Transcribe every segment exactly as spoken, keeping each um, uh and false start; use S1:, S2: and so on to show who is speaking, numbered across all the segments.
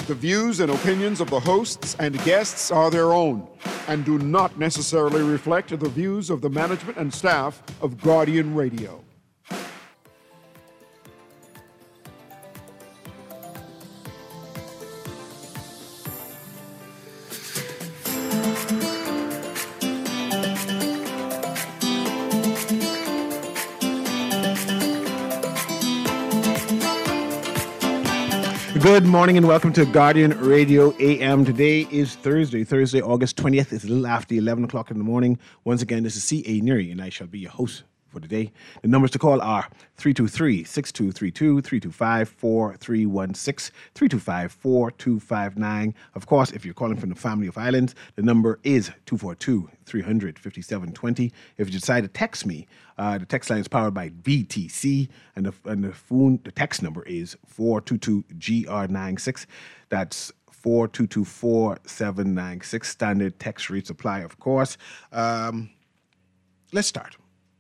S1: The views and opinions of the hosts and guests are their own and do not necessarily reflect the views of the management and staff of Guardian Radio.
S2: Good morning and welcome to Guardian Radio A M. Today is Thursday, Thursday, August twentieth. It's a little after eleven o'clock in the morning. Once again, this is C A. Neary and I shall be your host for today. The numbers to call are three two three, six two three two, three two five, four three one six, three two five, four two five nine. Of course, if you're calling from the family of islands, the number is two four two, three hundred, fifty-seven twenty. If you decide to text me, uh, the text line is powered by V T C, and the, and the phone, the text number is four two two G R nine six. That's four two two, four seven nine six. Standard text rates apply, of course. Um, let's start.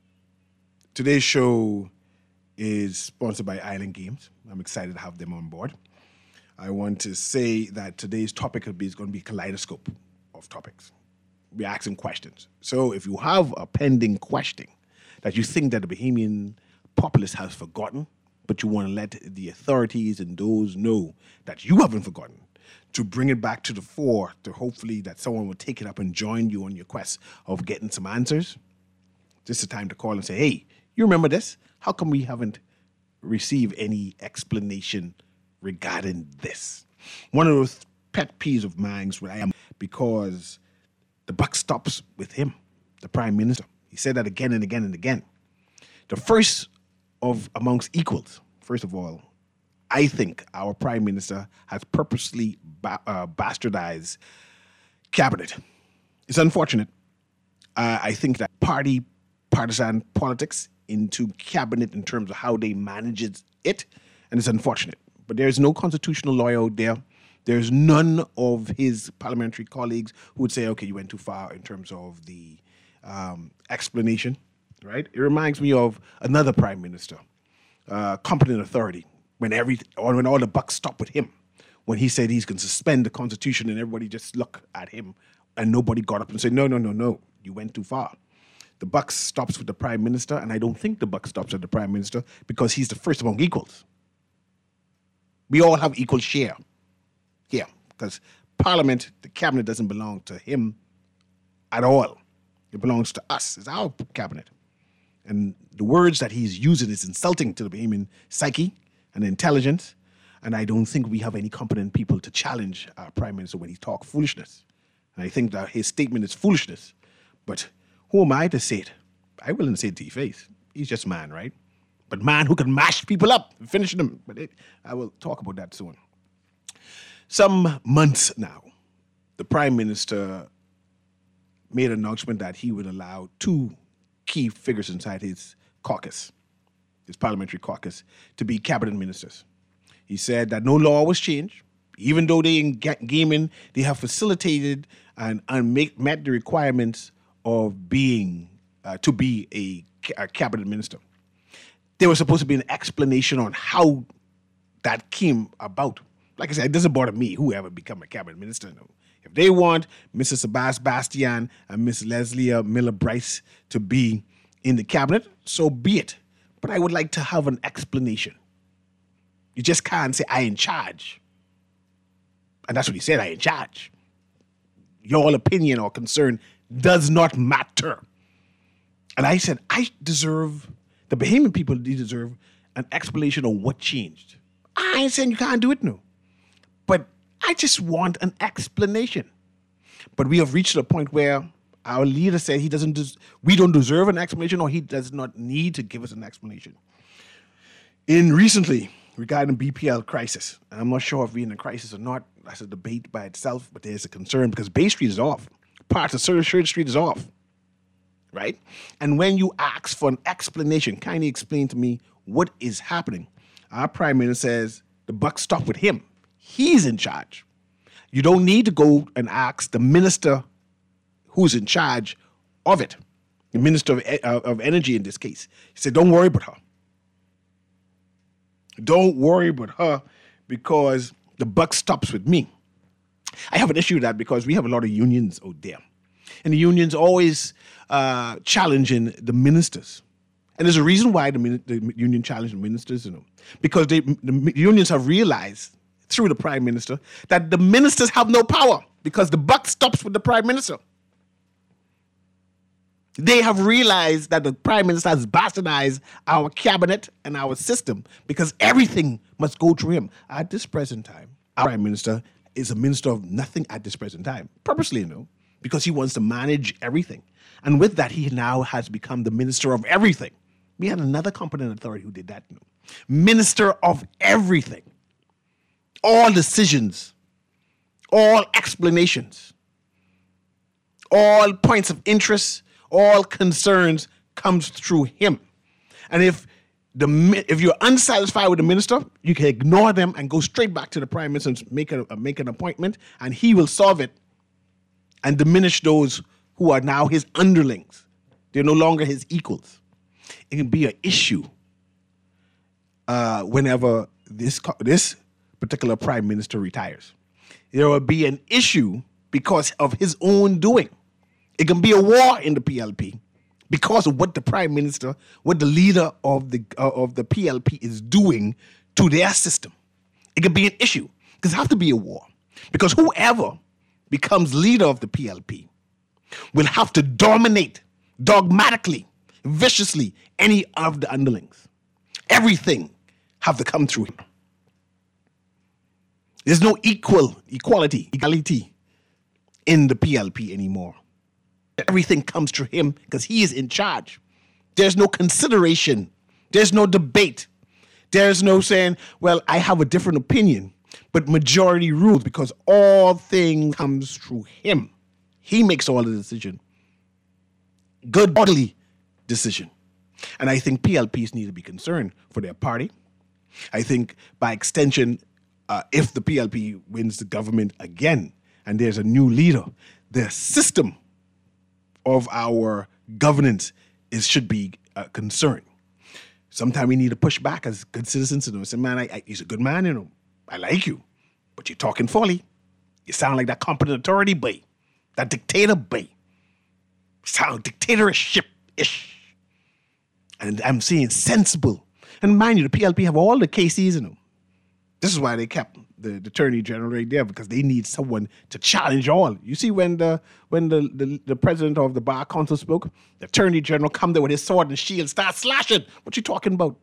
S2: Today's show is sponsored by Island Games. I'm excited to have them on board. I want to say that today's topic is going to be a kaleidoscope of topics. We're asking questions. So if you have a pending question that you think that the Bahamian populace has forgotten, but you want to let the authorities and those know that you haven't forgotten, to bring it back to the fore, to hopefully that someone will take it up and join you on your quest of getting some answers, this is the time to call and say, hey, you remember this? How come we haven't received any explanation regarding this? One of those pet peeves of mine where I am, because the buck stops with him, the Prime Minister. He said that again and again and again. The first of amongst equals, first of all, I think our Prime Minister has purposely ba- uh, bastardized cabinet. It's unfortunate. Uh, I think that party partisan politics into cabinet in terms of how they manage it, and it's unfortunate. But there's no constitutional lawyer out there. There's none of his parliamentary colleagues who would say, okay, you went too far in terms of the um, explanation, right? It reminds me of another prime minister, uh, competent authority, when every or when all the buck stopped with him, when he said he's going to suspend the constitution and everybody just looked at him and nobody got up and said, no, no, no, no, you went too far. The buck stops with the prime minister, and I don't think the buck stops at the prime minister because he's the first among equals. We all have equal share here because Parliament, the cabinet doesn't belong to him at all. It belongs to us. It's our cabinet. And the words that he's using is insulting to the Bahamian psyche and intelligence, and I don't think we have any competent people to challenge our prime minister when he talks foolishness. And I think that his statement is foolishness, but who am I to say it? I willing to say it to your face. He's just man, right? But man who can mash people up and finish them. But it, I will talk about that soon. Some months now, the Prime Minister made an announcement that he would allow two key figures inside his caucus, his parliamentary caucus, to be cabinet ministers. He said that no law was changed. Even though they in gaming, they have facilitated and, and make, met the requirements of being, uh, to be a, a cabinet minister. There was supposed to be an explanation on how that came about. Like I said, it doesn't bother me whoever become a cabinet minister. No. If they want Missus Sebastian and Miss Leslie Miller Bryce to be in the cabinet, so be it. But I would like to have an explanation. You just can't say, I in charge. And that's what he said, I in charge. Your opinion or concern does not matter. And I said, I deserve, the Bahamian people deserve an explanation on what changed. I ain't saying you can't do it, no. But I just want an explanation. But we have reached a point where our leader said he doesn't, des- we don't deserve an explanation, or he does not need to give us an explanation. In recently, regarding B P L crisis, and I'm not sure if we're in a crisis or not, that's a debate by itself, but there's a concern because Bay Street is off. Parts of Third Street is off, right? And when you ask for an explanation, kindly explain to me what is happening. Our Prime Minister says the buck stopped with him. He's in charge. You don't need to go and ask the minister who's in charge of it, the Minister of, uh, of Energy in this case. He said, don't worry about her. Don't worry about her because The buck stops with me. I have an issue with that because we have a lot of unions out there. And the unions always uh, challenging the ministers. And there's a reason why the, the union challenged the ministers, you know, because they, the unions have realized through the prime minister that the ministers have no power because the buck stops with the prime minister. They have realized that the prime minister has bastardized our cabinet and our system because everything must go through him. At this present time, our prime minister is a minister of nothing at this present time, purposely, you know, because he wants to manage everything. And with that, he now has become the minister of everything. We had another competent authority who did that. You know. Minister of everything. All decisions, all explanations, all points of interest, all concerns comes through him. And if the if you're unsatisfied with the minister, you can ignore them and go straight back to the prime minister and make, a, make an appointment, and he will solve it and diminish those who are now his underlings. They're no longer his equals. It can be an issue uh, whenever this this particular prime minister retires. There will be an issue because of his own doing. It can be a war in the P L P because of what the prime minister, what the leader of the uh, of the P L P is doing to their system. It can be an issue because it has to be a war. Because whoever becomes leader of the P L P will have to dominate dogmatically, viciously, any of the underlings. Everything have to come through him. There's no equal, equality, equality in the P L P anymore. Everything comes through him because he is in charge. There's no consideration. There's no debate. There's no saying, well, I have a different opinion, but majority rules because all things comes through him. He makes all the decision. Good bodily decision. And I think P L Ps need to be concerned for their party. I think by extension, uh, if the P L P wins the government again and there's a new leader, the system of our governance is should be uh, concerned. Sometimes we need to push back as good citizens and say, man, I, I, he's a good man, you know, I like you, but you're talking folly. You sound like that competent authority, boy, that dictator, boy. Sound dictatorship-ish. And I'm saying sensible. And mind you, the P L P have all the K Cs in them. This is why they kept the, the Attorney General right there, because they need someone to challenge all. You see, when the when the, the, the president of the Bar Council spoke, the Attorney General come there with his sword and shield, start slashing. What you talking about?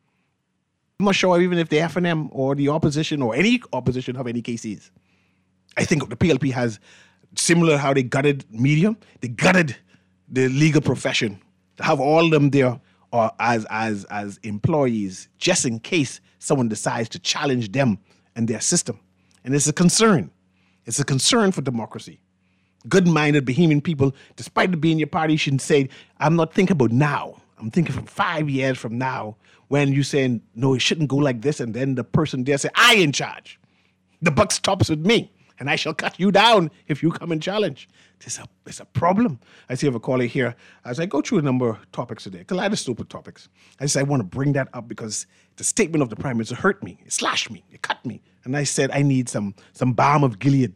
S2: I'm not sure even if the F N M or the opposition or any opposition have any K Cs. I think the P L P has, similar how they gutted media, they gutted the legal profession to have all of them there or as as as employees, just in case someone decides to challenge them and their system. And it's a concern. It's a concern for democracy. Good-minded Bahamian people, despite it being your party, shouldn't say, I'm not thinking about now. I'm thinking from five years from now when you're saying, no, it shouldn't go like this. And then the person there say, I in charge. The buck stops with me. And I shall cut you down if you come and challenge. It's a, it's a problem. I see I have a caller here. As I go through a number of topics today, kaleidoscope topics, I said I want to bring that up because the statement of the Prime Minister hurt me. It slashed me. It cut me. And I said I need some, some balm of Gilead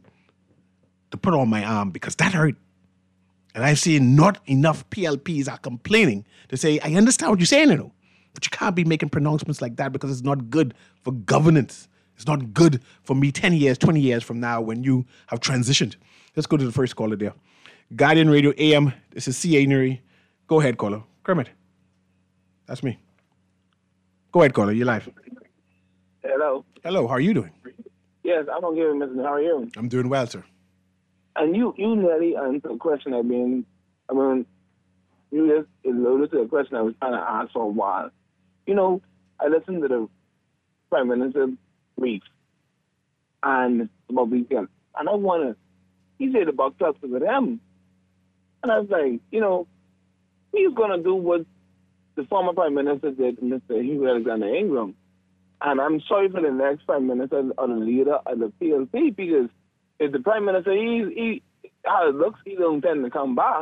S2: to put on my arm because that hurt. And I've seen not enough P L Ps are complaining to say, I understand what you're saying, you know, but you can't be making pronouncements like that because it's not good for governance. It's not good for me ten years, twenty years from now when you have transitioned. Let's go to the first caller there. Guardian Radio A M, this is C A Nuri. Go ahead, caller. Kermit. That's me. Go ahead, caller. You're live.
S3: Hello.
S2: Hello, how are you doing?
S3: Yes, I'm going to give it, Mister How are you?
S2: I'm doing well, sir.
S3: And you, you nearly answered a question I've been, I mean, you just alluded to a question I was trying to ask for a while. You know, I listened to the Prime Minister brief and about weekend, and I want to, he said about talks with them. And I was like, you know, he's going to do what the former Prime Minister did, Mister Hugh Alexander Ingram. And I'm sorry for the next Prime Minister or the leader of the P L P, because if the Prime Minister, he, he how it looks, he don't tend to come back.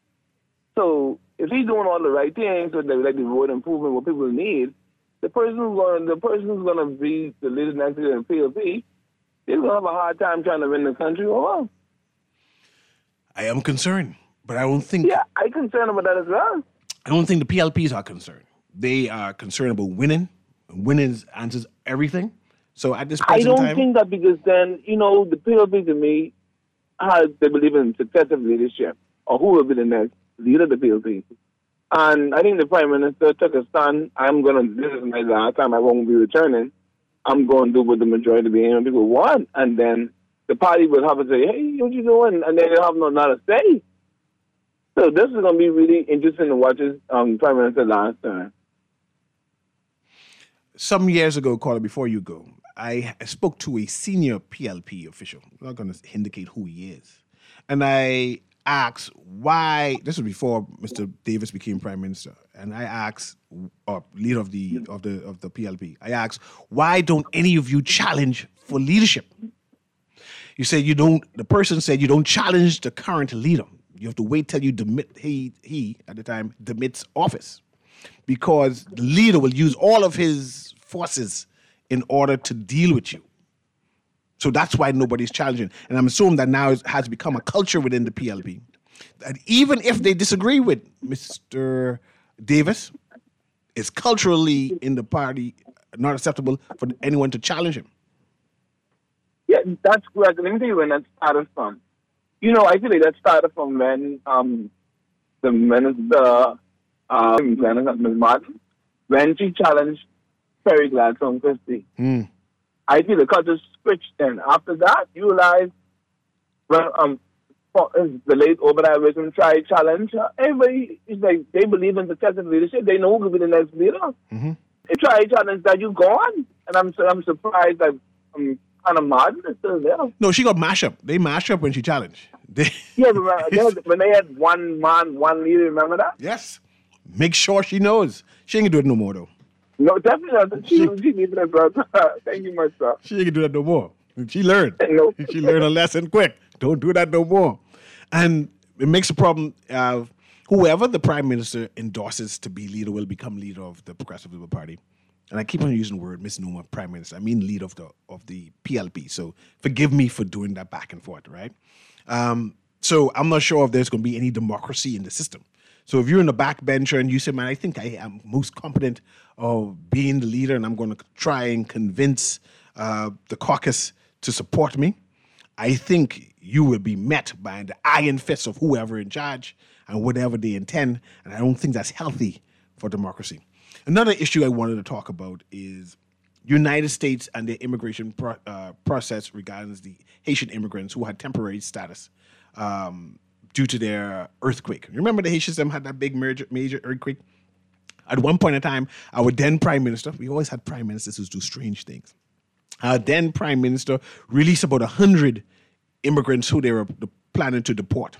S3: So if he's doing all the right things, so like the road improvement, what people need, the person who's going, the person who's going to be the leader next to the P L P, they're going to have a hard time trying to win the country over.
S2: I am concerned, but I don't think...
S3: Yeah, I'm concerned about that as well.
S2: I don't think the P L Ps are concerned. They are concerned about winning. Winning answers everything. So at this present
S3: I don't
S2: time,
S3: think that because then, you know, the P L P to me, has they believe in successive leadership or who will be the next leader of the P L P. And I think the Prime Minister took a stand. I'm going to, this is my last time, I won't be returning. I'm going to do what the majority of the Indian people want. And then the party will have to say, hey, what you doing? And then they'll have no not a say. So this is going to be really interesting to watch this um, Prime Minister last time.
S2: Some years ago, Carla, before you go, I spoke to a senior P L P official. I'm not going to indicate who he is. And I asked why, this was before Mister Davis became Prime Minister, and I asked, or leader of the of the of the P L P, I asked, why don't any of you challenge for leadership? You said you don't, the person said you don't challenge the current leader. You have to wait till you demit, he, he at the time, demits office. Because the leader will use all of his forces in order to deal with you. So that's why nobody's challenging. And I'm assuming that now it has become a culture within the P L P that even if they disagree with Mister Davis, it's culturally in the party not acceptable for anyone to challenge him.
S3: Yeah, that's correct. Let me tell you when that started from. You know, I feel like that started from when um, the minister, um, Miz Martin, when she challenged Perry Gladstone Christie.
S2: Mm.
S3: I feel the culture switched then. After that, you realize when um, the late Obadiah Wisdom tried challenge, uh, everybody is like, they believe in successive leadership. They know who will be the next leader.
S2: Mm-hmm.
S3: They try challenge that, you gone. And I'm I'm surprised that um, Anna Martin is still there.
S2: No, she got mashed up. They mashed up when she challenged. They
S3: yeah, remember, they had, when they had one man, one leader, remember that?
S2: Yes. Make sure she knows. She ain't gonna do it no more, though.
S3: No, definitely not. She, she needs that, brother. Thank you much, sir.
S2: She ain't gonna do that no more. She learned.
S3: No.
S2: She learned a lesson quick. Don't do that no more. And it makes a problem of whoever the Prime Minister endorses to be leader will become leader of the Progressive Labour Party. And I keep on using the word misnomer Prime Minister. I mean leader of the of the P L P. So forgive me for doing that back and forth, right? Um, so I'm not sure if there's going to be any democracy in the system. So if you're in the backbencher and you say, man, I think I am most competent of being the leader and I'm going to try and convince uh, the caucus to support me, I think you will be met by the iron fist of whoever in charge and whatever they intend. And I don't think that's healthy for democracy. Another issue I wanted to talk about is United States and their immigration pro- uh, process regarding the Haitian immigrants who had temporary status um, due to their earthquake. Remember the Haitians them had that big major, major earthquake? At one point in time, our then Prime Minister, we always had Prime Ministers who do strange things. Our then Prime Minister released about one hundred immigrants who they were planning to deport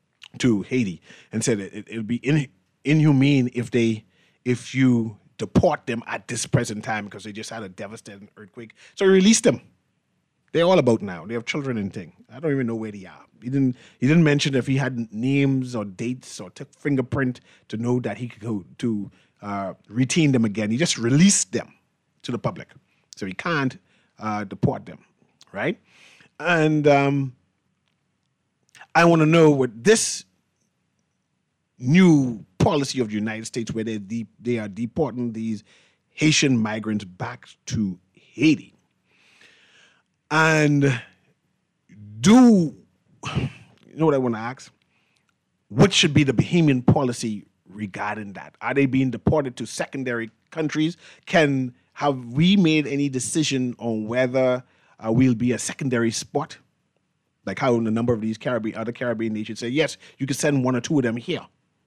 S2: to Haiti and said it would be in, inhumane if they if you deport them at this present time because they just had a devastating earthquake. So he released them. They're all about now. They have children and things. I don't even know where they are. He didn't he didn't mention if he had names or dates or took fingerprint to know that he could go to uh, retain them again. He just released them to the public. So he can't uh, deport them, right? And um, I want to know what this new policy of the United States where they de- they are deporting these Haitian migrants back to Haiti. And do, you know what I want to ask? What should be the Bahamian policy regarding that? Are they being deported to secondary countries? Can, have we made any decision on whether uh, we'll be a secondary spot? Like how in a number of these Caribbean, other Caribbean nations say, yes, you can send one or two of them here.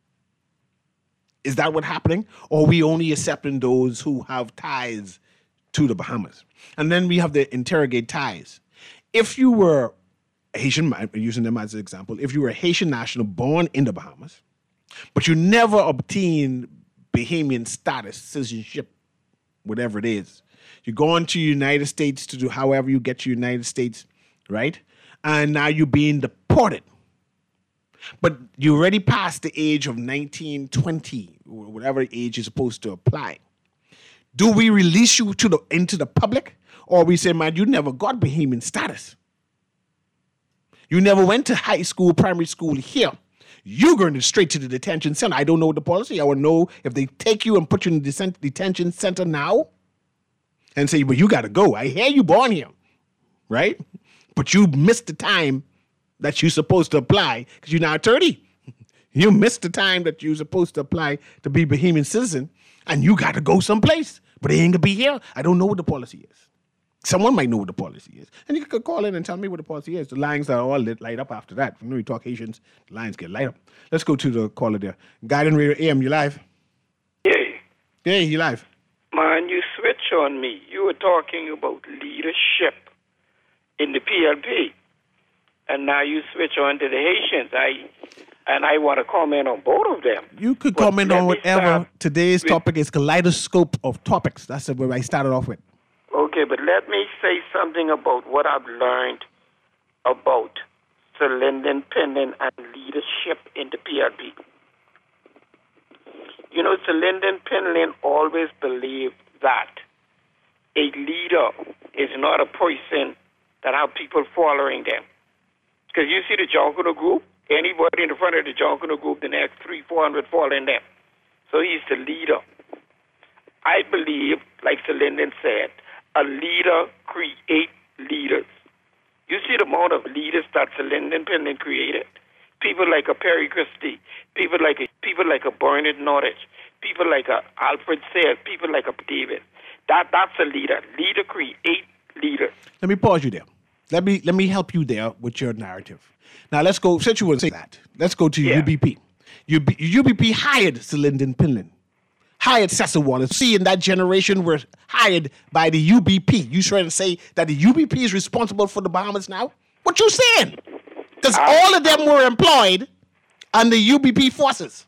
S2: Is that what's happening? Or are we only accepting those who have ties to the Bahamas? And then we have the interrogate ties. If you were a Haitian, I'm using them as an example, if you were a Haitian national born in the Bahamas, but you never obtained Bahamian status, citizenship, whatever it is, you go on to the United States to do however you get to the United States, right? And now you're being deported. But you already passed the age of nineteen, twenty, or whatever age you're supposed to apply. Do we release you to the into the public, or we say, man, you never got Bahamian status. You never went to high school, primary school here. You're going to straight to the detention center. I don't know the policy. I want to know if they take you and put you in the detention center now and say, well, you got to go. I hear you born here, right? But you missed the time that you're supposed to apply because you're now thirty. You missed the time that you're supposed to apply to be Bahamian citizen, and you got to go someplace. But they ain't going to be here. I don't know what the policy is. Someone might know what the policy is. And you could call in and tell me what the policy is. The lines are all lit, light up after that. When we talk Haitians, the lines get light up. Let's go to the caller there. Guardian Radio A M, you live?
S4: Hey.
S2: Hey, you live.
S4: Man, you switch on me. You were talking about leadership in the P L P. And now you switch on to the Haitians. I and I want to comment on both of them.
S2: You could
S4: but
S2: comment on whatever. Today's
S4: with,
S2: topic is kaleidoscope of topics. That's where I started off with.
S4: Okay, but let me say something about what I've learned about Sir Lyndon Pinlin and leadership in the P L P. You know, Sir Lyndon Pinlin always believed that a leader is not a person that have people following them. Because you see the Jonkono group, anybody in the front of the Jonkono group, the next three, four hundred following them. So he's the leader. I believe, like Sir Lyndon said, a leader creates leaders. You see the amount of leaders that Sir Lyndon Pinlin created. People like a Perry Christie, people like a, people like a Bernard Nordich, people like a Alfred Sayers, people like a David. That that's a leader. Leader create leaders.
S2: Let me pause you there. Let me let me help you there with your narrative. Now let's go. Since you would say that, let's go to
S4: yeah.
S2: U B P. U B, U B P hired Sir Lyndon Pinlin. Hired Cecil Wallace. See, in that generation were hired by the U B P. You trying to say that the U B P is responsible for the Bahamas now? What you saying? Because all of them were employed under U B P forces.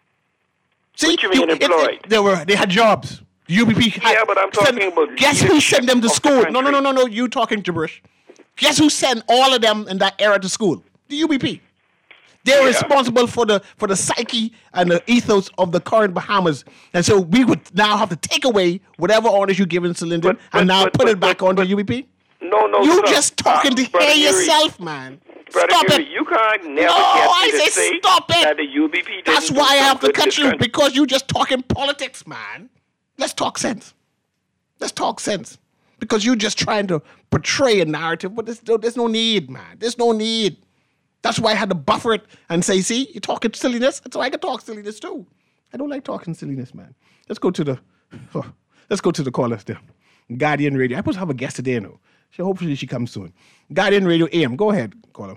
S2: See,
S4: what you mean
S2: you,
S4: employed?
S2: It, it, they were they had jobs. The U B P. Had,
S4: yeah, but I'm talking
S2: send,
S4: about.
S2: Guess who sent them to school?
S4: The
S2: no, no, no, no, no. You talking gibberish? Guess who sent all of them in that era to school? The U B P. They're
S4: yeah.
S2: responsible for the for the psyche and the ethos of the current Bahamas. And so we would now have to take away whatever orders you given to Lyndon
S4: but, but,
S2: and now
S4: but,
S2: put
S4: but,
S2: it back
S4: but,
S2: onto
S4: but,
S2: U B P?
S4: No, no,
S2: You
S4: sir.
S2: just talking
S4: uh,
S2: to
S4: Brother
S2: hear
S4: Yuri,
S2: yourself, man.
S4: Brother
S2: Stop
S4: Yuri,
S2: it.
S4: you can't never
S2: No,
S4: get me
S2: I
S4: to
S2: say
S4: say
S2: stop it.
S4: that the U B P didn't
S2: That's
S4: do
S2: why I have to
S4: something
S2: cut
S4: this
S2: you,
S4: country.
S2: because you just talking politics, man. Let's talk sense. Let's talk sense. Because you're just trying to portray a narrative, but there's no, there's no need, man. There's no need. That's why I had to buffer it and say, see, you're talking silliness. That's why I can talk silliness too. I don't like talking silliness, man. Let's go to the oh, let's go to the callers there. Guardian Radio. I'm supposed to have a guest today, no. So hopefully she comes soon. Guardian Radio A M. Go ahead, caller.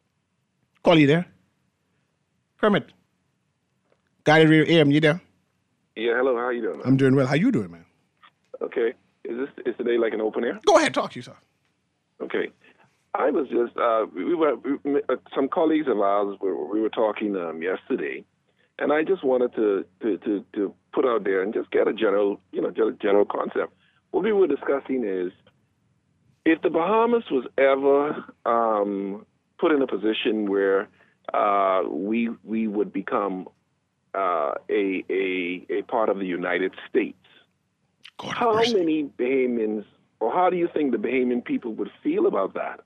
S2: Call you there. Kermit. Guardian Radio A M, you there?
S5: Yeah, hello, how you doing, man?
S2: I'm doing well. How you doing, man?
S5: Okay. Is this is today like an open air?
S2: Go ahead, talk to you, sir.
S5: Okay. I was just, uh, we were, we, uh, some colleagues of ours, were, we were talking um, yesterday, and I just wanted to, to, to, to put out there and just get a general, you know, general concept. What we were discussing is, if the Bahamas was ever um, put in a position where uh, we we would become uh, a, a a part of the United States,
S2: God
S5: how
S2: mercy.
S5: many Bahamians, or how do you think the Bahamian people would feel about that?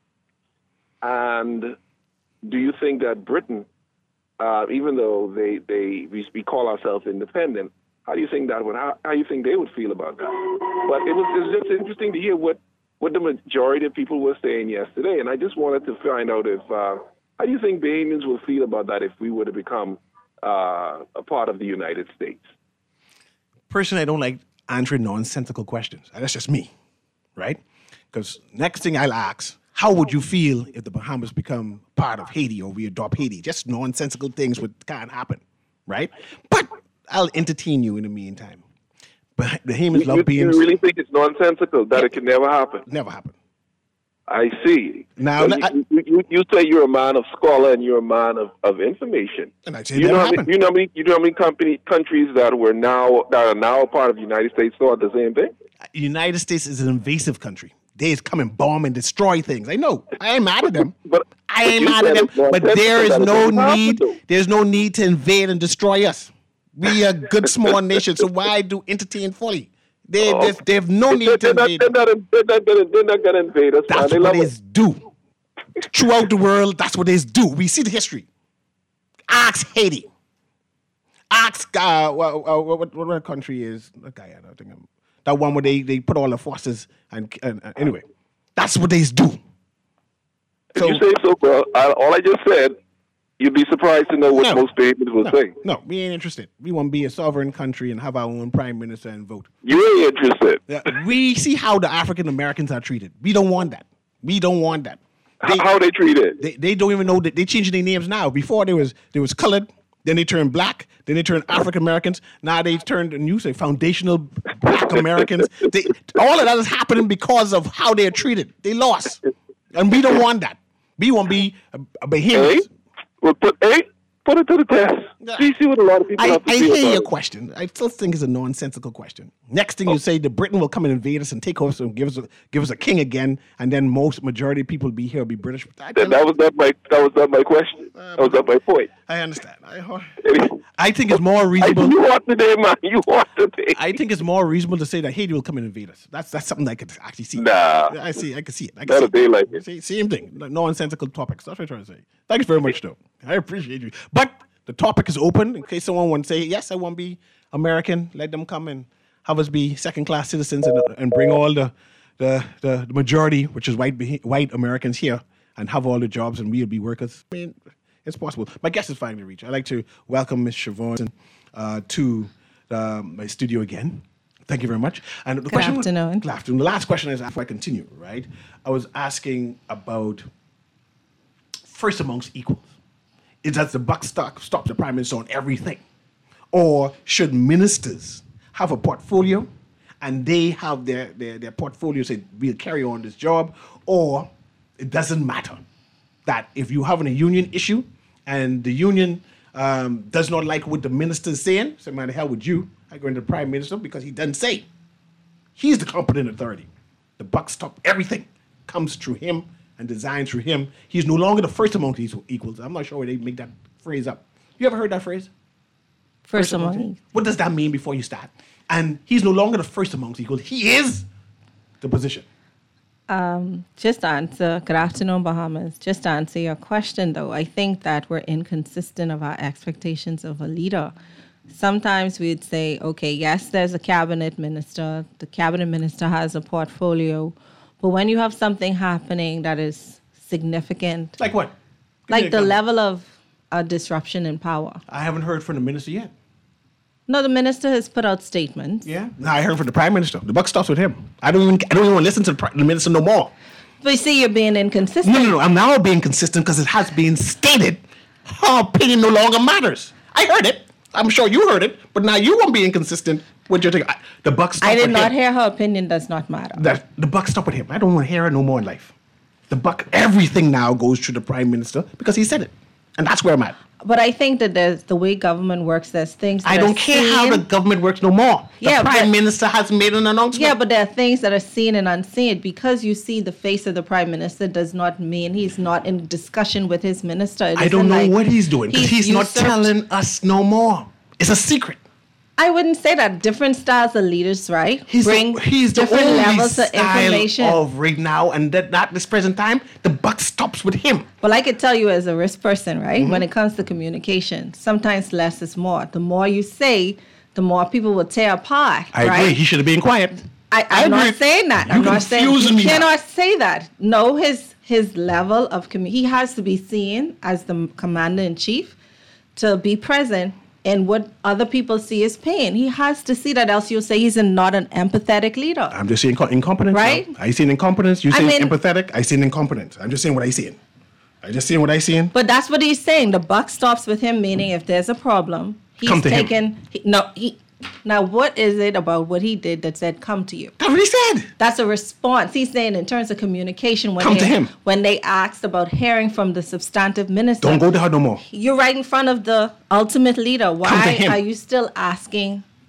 S5: And do you think that Britain, uh, even though they, they we, we call ourselves independent, how do you think that would how, how do you think they would feel about that? But it was, it was just interesting to hear what, what the majority of people were saying yesterday, and I just wanted to find out if uh, how do you think Bahamians will feel about that if we were to become uh, a part of the United States?
S2: Personally, I don't like answering nonsensical questions. That's just me, right? Because next thing I'll ask, how would you feel if the Bahamas become part of Haiti or we adopt Haiti? Just nonsensical things would can't happen, right? But I'll entertain you in the meantime. But the Bahamians love
S5: you,
S2: being...
S5: You really think it's nonsensical that
S2: Yeah.
S5: it can never happen?
S2: Never happen.
S5: I see.
S2: Now,
S5: So
S2: I-
S5: you, you, you, you say you're a man of scholar and you're a man of, of information.
S2: And I say
S5: You
S2: never
S5: know, how
S2: happen.
S5: many, you know how many you know how many company, countries that were now that are now a part of the United States thought the same thing?
S2: United States is an invasive country. They just come and bomb and destroy things. I know. I ain't mad at them.
S5: But
S2: I
S5: but
S2: ain't
S5: you
S2: mad at
S5: said
S2: them.
S5: it's
S2: But
S5: nonsensical
S2: there is
S5: that it
S2: no
S5: doesn't happen,
S2: need.
S5: though.
S2: There's no need to invade and destroy us. We are a good small nation. So why do entertain fully? They,
S5: Oh.
S2: they, they have no need to
S5: They're not,
S2: invade.
S5: they're not, they're not gonna, they're not gonna invade us, man.
S2: That's
S5: They
S2: what
S5: love
S2: they
S5: us.
S2: do. Throughout the world, that's what they do. We see the history. Ask Haiti. Ask, uh, what, what, what, what country is, okay, I don't think I'm, that one where they, they put all the forces, and, and, and anyway, that's what they do.
S5: If
S2: So-
S5: you say so, bro, I, all I just said, you'd be surprised to know what
S2: No.
S5: most Bahamians will
S2: No,
S5: say.
S2: no, we ain't interested. We want to be a sovereign country and have our own prime minister and vote.
S5: You ain't interested.
S2: Yeah, we see how the African Americans are treated. We don't want that. We don't want that. They,
S5: H- How they treated?
S2: they, they don't even know that they changing their names now. Before there was there was colored, then they turned black, then they turned African Americans. Now they turned and you say foundational Black Americans. They, all of that is happening because of how they are treated. They lost, and we don't want that. We want to be a, a
S5: Hey,
S2: Bahamians.
S5: well, put hey, put it to the test.
S2: Yeah.
S5: See, see what a lot of people
S2: I,
S5: have to
S2: I
S5: say
S2: hear
S5: about
S2: your
S5: it.
S2: question. I still think it's a nonsensical question. Next thing you say, the Britain will come and invade us and take us and give us a, give us a king again, and then most majority of people will be here will be British. I,
S5: That, that was not my that was not my question. That was not my point.
S2: I understand. I, I think it's more
S5: I,
S2: reasonable.
S5: you want today, man. You want today.
S2: I think it's more reasonable to say that Haiti will come and invade us. That's that's something I could actually see.
S5: Nah.
S2: I see. I can see it. I can
S5: Not
S2: see
S5: a day like it.
S2: See, same thing. Like, nonsensical topics. That's what I'm trying to say. Thanks very much, though. I appreciate you. But the topic is open in case someone wants to say, yes, I want to be American. Let them come and have us be second-class citizens and, and bring all the, the the the majority, which is white Bah- white Americans here, and have all the jobs, and we'll be workers. I mean, it's possible. My guest is finally reached. I'd like to welcome Miz Siobhan uh, to uh, my studio again. Thank you very much. And the
S6: Good
S2: question,
S6: afternoon.
S2: Good afternoon. The last question is, after I continue, right? I was asking about first amongst equals. Is that the buck stop stop the prime minister on everything, or should ministers have a portfolio, and they have their their, their portfolio say we'll carry on this job, or it doesn't matter that if you having a union issue and the union um, does not like what the minister is saying, so man, the hell with you. I go into the prime minister because he doesn't say. He's the competent authority. The buck stop everything comes through him and designed through him. He's no longer the first among these equals. I'm not sure where they make that phrase up. You ever heard that phrase?
S6: First among equals.
S2: What does that mean before you start? And he's no longer the first amongst equals. He is the position.
S6: Just to answer, good afternoon, Bahamas. Just to answer your question, though, I think that we're inconsistent of our expectations of a leader. Sometimes we'd say, okay, yes, there's a cabinet minister. The cabinet minister has a portfolio. But when you have something happening that is significant,
S2: Like what? Give me
S6: like
S2: an
S6: the
S2: example.
S6: level of uh, disruption in power.
S2: I haven't heard from the minister yet.
S6: No, the minister has put out statements.
S2: Yeah? No, I heard from the prime minister. The buck stops with him. I don't even I don't even want to listen to the, pri- the minister no more.
S6: But you see, you're being inconsistent.
S2: No, no, no. I'm now being consistent because it has been stated her opinion no longer matters. I heard it. I'm sure you heard it, but now you won't be inconsistent with your thing. I- The buck stop
S6: I did
S2: with
S6: not
S2: him.
S6: hear her opinion does not matter.
S2: That the buck stop with him. I don't want to hear it no more in life. The buck, everything now goes through the prime minister because he said it, and that's where I'm at.
S6: But I think that there's the way government works, there's things that
S2: I
S6: are
S2: don't care how the
S6: seen-
S2: government works no more. The
S6: Yeah,
S2: prime
S6: but-
S2: minister has made an announcement.
S6: Yeah, but there are things that are seen and unseen. Because you see the face of the prime minister does not mean he's not in discussion with his minister. It
S2: I don't
S6: isn't
S2: know
S6: like
S2: what he's doing because he's, not
S6: usurped-
S2: telling us no more. It's a secret.
S6: I wouldn't say that. Different styles of leaders, right?
S2: He's
S6: Bring
S2: the, he's the
S6: different
S2: only
S6: levels of
S2: style
S6: information.
S2: of right now, and that at this present time, the buck stops with him.
S6: Well, I could tell you as a risk person, right?
S2: Mm-hmm.
S6: When it comes to communication, sometimes less is more. The more you say, the more people will tear apart.
S2: I
S6: right?
S2: agree. He should have been quiet.
S6: I, I'm
S2: agree.
S6: not saying that.
S2: You
S6: I'm not saying
S2: confusing
S6: you
S2: me now.
S6: cannot say that. No, his his level of commu- he has to be seen as the commander in chief to be present in what other people see as pain. He has to see that, else you'll say he's a, not an empathetic leader.
S2: I'm just saying co- incompetence.
S6: Right?
S2: now. I seen incompetence. You
S6: I
S2: say
S6: mean-
S2: empathetic. I seen incompetence. I'm just saying what I seen. I just saying what I seen.
S6: But that's what he's saying. The buck stops with him, meaning if there's a problem, he's
S2: Come to him.
S6: taken. He, no, he. Now, what is it about what he did that said come to you?
S2: That's what he said.
S6: That's a response. He's saying in terms of communication, when
S2: Come
S6: they,
S2: to him.
S6: when they asked about hearing from the substantive minister,
S2: Don't go to her no more.
S6: you're right in front of the ultimate leader.
S2: to
S6: Why
S2: him.
S6: are you still asking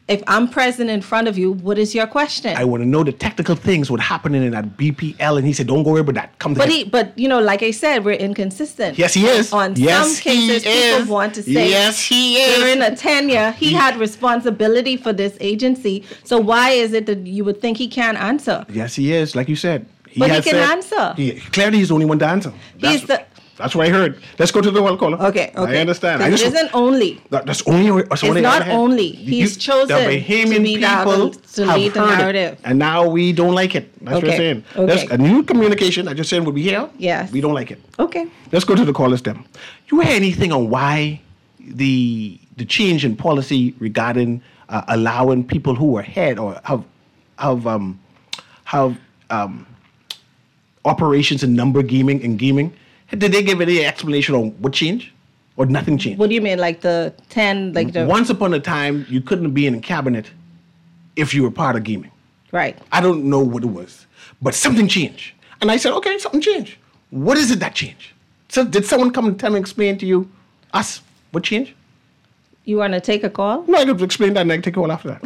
S6: If I'm present in front of you, what is your question?
S2: I want to know the technical things what happening in that B P L, and he said, "Don't go worry about that. Come to
S6: But
S2: him."
S6: he, but you know, like I said, we're inconsistent.
S2: Yes, he is.
S6: On
S2: Yes,
S6: some cases,
S2: he
S6: people
S2: is.
S6: want to say,
S2: Yes, he is.
S6: during a tenure, he had responsibility for this agency. So why is it that you would think he can't answer?
S2: Yes, he is. Like you said, he
S6: But he
S2: has
S6: can
S2: said-
S6: answer.
S2: He, clearly, he's the only one to answer. That's,
S6: He's the-
S2: That's what I heard. Let's go to the one caller.
S6: Okay, okay.
S2: I understand. I
S6: It
S2: just,
S6: isn't only.
S2: that, that's only. That's
S6: It's
S2: only
S6: not
S2: I had.
S6: only. He's chosen
S2: the Bahamian
S6: to be the-
S2: people
S6: to
S2: have
S6: lead the
S2: heard it,
S6: narrative.
S2: and now we don't like it. That's what I'm
S6: Okay,
S2: saying.
S6: okay.
S2: There's a new communication. I just said would be here.
S6: Yes.
S2: We don't like it.
S6: Okay.
S2: Let's go to the callers then. You hear anything on why the the change in policy regarding uh, allowing people who are head or have have um have um operations in number gaming and gaming? Did they give any explanation on what changed or nothing changed?
S6: What do you mean, like the ten, like the
S2: Once upon a time, you couldn't be in a cabinet if you were part of gaming.
S6: right?
S2: I don't know what it was, but something changed. And I said, okay, something changed. What is it that changed? So did someone come and tell me, explain to you, us, what changed?
S6: You want to take a call?
S2: No, I could explain that and I can take a call after that.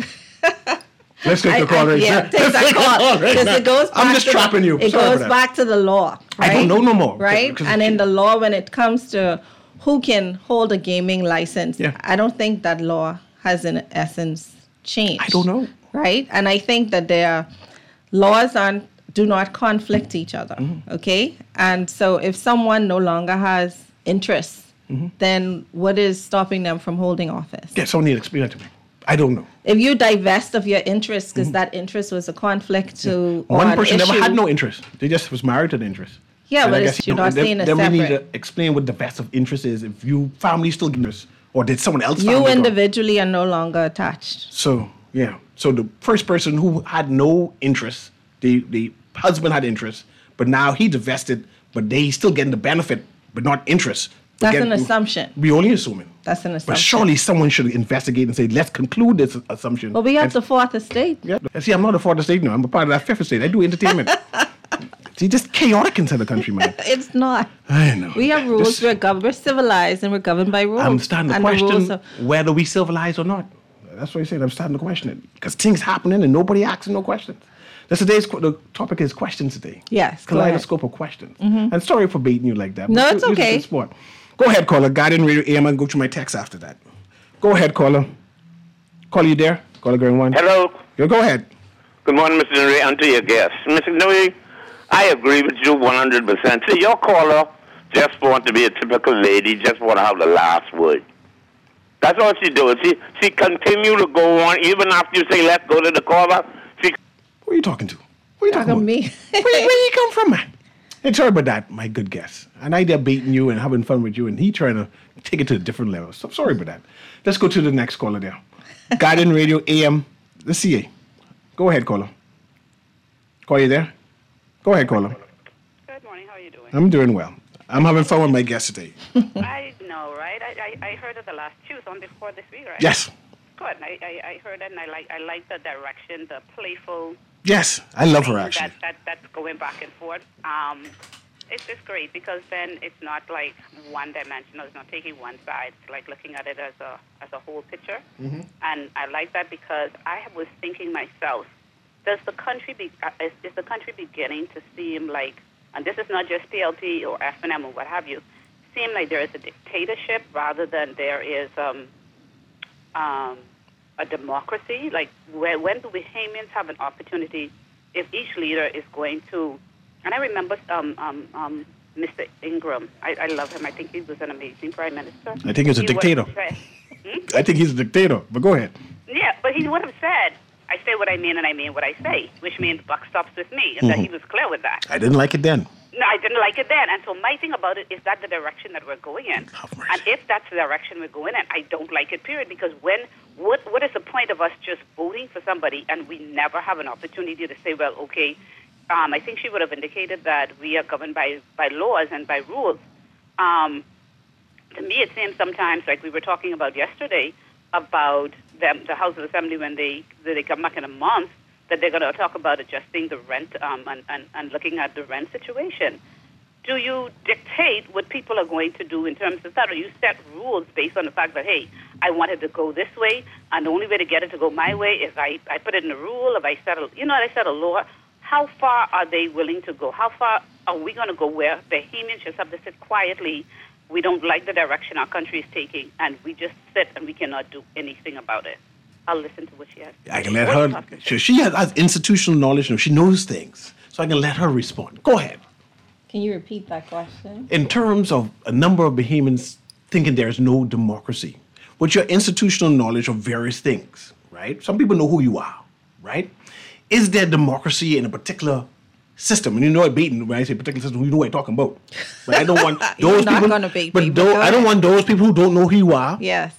S2: Let's take
S6: I-
S2: a call
S6: I-
S2: right
S6: yeah,
S2: now.
S6: take that call
S2: right
S6: because
S2: now.
S6: it goes. Back
S2: I'm just
S6: to the-
S2: trapping you.
S6: It
S2: Sorry
S6: goes
S2: for that.
S6: back to the law. Right?
S2: I don't know no more.
S6: Right,
S2: Because
S6: and
S2: it-
S6: in the law, when it comes to who can hold a gaming license,
S2: Yeah.
S6: I don't think that law has, in essence, changed.
S2: I don't know.
S6: Right, and I think that their laws aren't do not conflict each other.
S2: Mm-hmm.
S6: Okay, and so if someone no longer has interests,
S2: Mm-hmm.
S6: then what is stopping them from holding office?
S2: Yeah, someone need to explain that to me. I don't know.
S6: If you divest of your interest because that interest was a conflict to
S2: Mm-hmm. One
S6: or an
S2: person never
S6: issue-
S2: had no interest. They just was married to the interest.
S6: Yeah,
S2: And
S6: but
S2: I
S6: it's-
S2: guess,
S6: you're
S2: you know,
S6: not
S2: then,
S6: seeing it
S2: then we need to
S6: separate.
S2: explain what the best of interest is. If you family still give interest, or did someone else?
S6: You
S2: family go?
S6: individually are no longer attached.
S2: So yeah. So the first person who had no interest, the the husband had interest, but now he divested, but they still getting the benefit, but not interest. But
S6: That's
S2: getting-
S6: an assumption.
S2: We only assuming.
S6: That's an
S2: But
S6: assumption.
S2: surely someone should investigate and say, let's conclude this assumption.
S6: But we have
S2: And-
S6: the fourth estate.
S2: Yeah. See, I'm not a fourth estate now. I'm a part of that fifth estate. I do entertainment. See, just chaotic inside the country, man.
S6: It's not.
S2: I know.
S6: We have rules.
S2: Just-
S6: we're, gov- we're civilized and we're governed by rules.
S2: I'm starting to
S6: And the rules
S2: question
S6: are-
S2: whether we civilized or not. That's what I said. I'm starting to question it because things happening and nobody asking no questions. That's today's que- the topic is questions today.
S6: Yes, go ahead.
S2: Kaleidoscope of questions. And sorry for baiting you like that.
S6: No,
S2: but
S6: it's
S2: this is
S6: okay.
S2: good sport. Go ahead, caller. Guardian Radio A M and go through my text after that. Go ahead, caller. Caller, you there? Caller, going one.
S7: Hello.
S2: Yeah, go ahead.
S7: Good morning, Mister Nuri, and to your guest. Mister Nuri, I agree with you one hundred percent. See, your caller just want to be a typical lady, just want to have the last word. That's all she does. She she continue to go on, even after you say, let's go to the caller. She
S2: Who are you talking to? Who are you talking
S6: Talking
S2: about?
S6: me.
S2: where, where you come from, man? Hey, sorry about that, my good guest. And I there baiting you and having fun with you, and he trying to take it to a different level. So sorry about that. Let's go to the next caller there. Guardian Radio A M, the C A. Go ahead, caller. Call you there? Go ahead, caller.
S8: Good morning. How are you doing?
S2: I'm doing well. I'm having fun with my guest today.
S8: I know, right? I, I, I heard of the last Tuesday before this week, right?
S2: Yes.
S8: Good. I, I, I heard it, and I like I like the direction, the playful.
S2: Yes. I love her,
S8: thing
S2: actually.
S8: That, that that's going back and forth. Um, it's just great because then it's not like one dimensional. It's not taking one side. It's like looking at it as a as a whole picture.
S2: Mm-hmm.
S8: And I like that because I was thinking myself, does the country be uh, is, is the country beginning to seem like, and this is not just T L T or F N M or what have you, seem like there is a dictatorship rather than there is um, um, a democracy? Like, where, when do Bahamians have an opportunity if each leader is going to... And I remember um, um, um, Mister Ingram. I, I love him. I think he was an amazing prime minister.
S2: I think he's a
S8: He would
S2: dictator.
S8: say- Hmm?
S2: I think he's a dictator, but go ahead.
S8: Yeah, but he would have said, I say what I mean and I mean what I say, which means buck stops with me, and that he was clear with that.
S2: I didn't like it then.
S8: No, I didn't like it then. And so my thing about it is that the direction that we're going in.
S2: Have mercy.
S8: And if that's the direction we're going in, I don't like it, period. Because when what what is the point of us just voting for somebody and we never have an opportunity to say, well, okay, um, I think she would have indicated that we are governed by, by laws and by rules. Um, to me, it seems sometimes, like we were talking about yesterday, about them, the House of Assembly when they they come back in a month, that they're going to talk about adjusting the rent um, and, and, and looking at the rent situation. do you dictate what people are going to do in terms of that, or you set rules based on the fact that, hey, I want it to go this way, and the only way to get it to go my way is I, I put it in a rule, if I set a, you know, I set a law. How far are they willing to go? How far are we going to go where Bahamians just have to sit quietly? We don't like the direction our country is taking, and we just sit and we cannot do anything about it. I'll listen to what she has.
S2: I can let her. She, she has, has institutional knowledge, and she knows things, so I can let her respond. Go ahead.
S6: Can you repeat that question?
S2: In terms of a number of Bahamians thinking there is no democracy, with your institutional knowledge of various things, right? Some people know who you are, right? Is there democracy in a particular system? And you know, baiting when I say particular system, you know what I'm talking about. But I don't want those
S6: not
S2: people.
S6: Gonna bait
S2: but
S6: me,
S2: those,
S6: but
S2: I don't want those people who don't know who you are.
S6: Yes.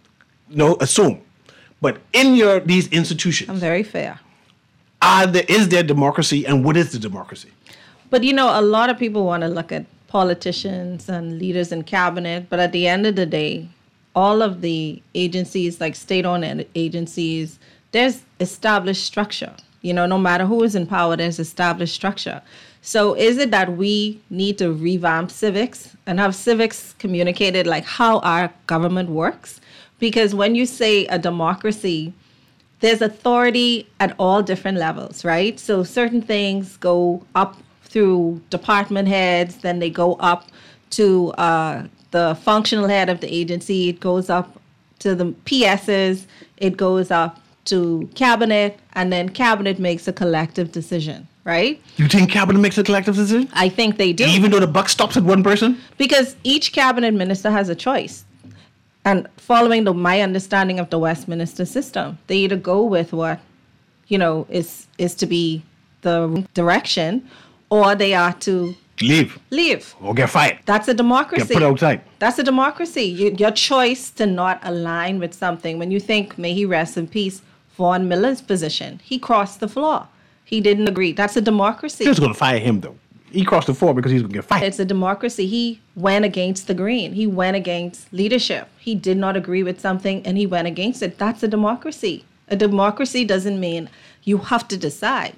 S2: No, assume. But in your these institutions,
S6: I'm very fair.
S2: Are there, is there democracy, and what is the democracy?
S6: But you know, a lot of people want to look at politicians and leaders in cabinet, but at the end of the day, all of the agencies, like state-owned agencies, there's established structure. You know, no matter who is in power, there's established structure. So is it that we need to revamp civics and have civics communicated like how our government works? Because when you say a democracy, there's authority at all different levels, right? So certain things go up through department heads, then they go up to uh, the functional head of the agency, it goes up to the P Ss, it goes up to cabinet, and then cabinet makes a collective decision, right?
S2: You think cabinet makes a collective decision?
S6: I think they do.
S2: Even though the buck stops at one person?
S6: Because each cabinet minister has a choice. And following the, my understanding of the Westminster system, they either go with what, you know, is is to be the direction, or they are to
S2: leave.
S6: Leave.
S2: Or get fired.
S6: That's a democracy.
S2: Get put outside.
S6: That's a democracy. You, your choice to not align with something. When you think, may he rest in peace, Vaughn Miller's position, he crossed the floor. He didn't agree. That's a democracy.
S2: He was going to fire him, though. He crossed the floor because he was going to get fired.
S6: It's a democracy. He went against the green. He went against leadership. He did not agree with something, and he went against it. That's a democracy. A democracy doesn't mean you have to decide.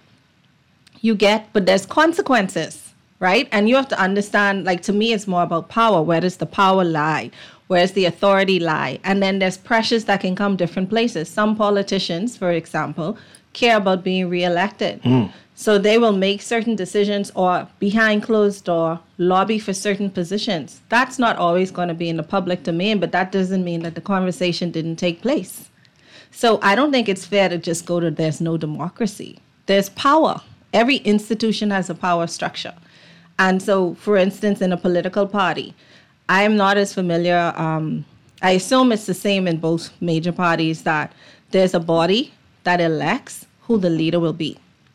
S6: You get, but there's consequences, right? And you have to understand, like, to me, it's more about power. Where does the power lie? Where does the authority lie? And then there's pressures that can come different places. Some politicians, for example, care about being reelected. Mm. So they will make certain decisions or behind closed door lobby for certain positions. That's not always going to be in the public domain, but that doesn't mean that the conversation didn't take place. So I don't think it's fair to just go to there's no democracy. There's power. Every institution has a power structure. And so, for instance, in a political party, I am not as familiar. Um, I assume it's the same in both major parties, that there's a body that elects who the leader will be.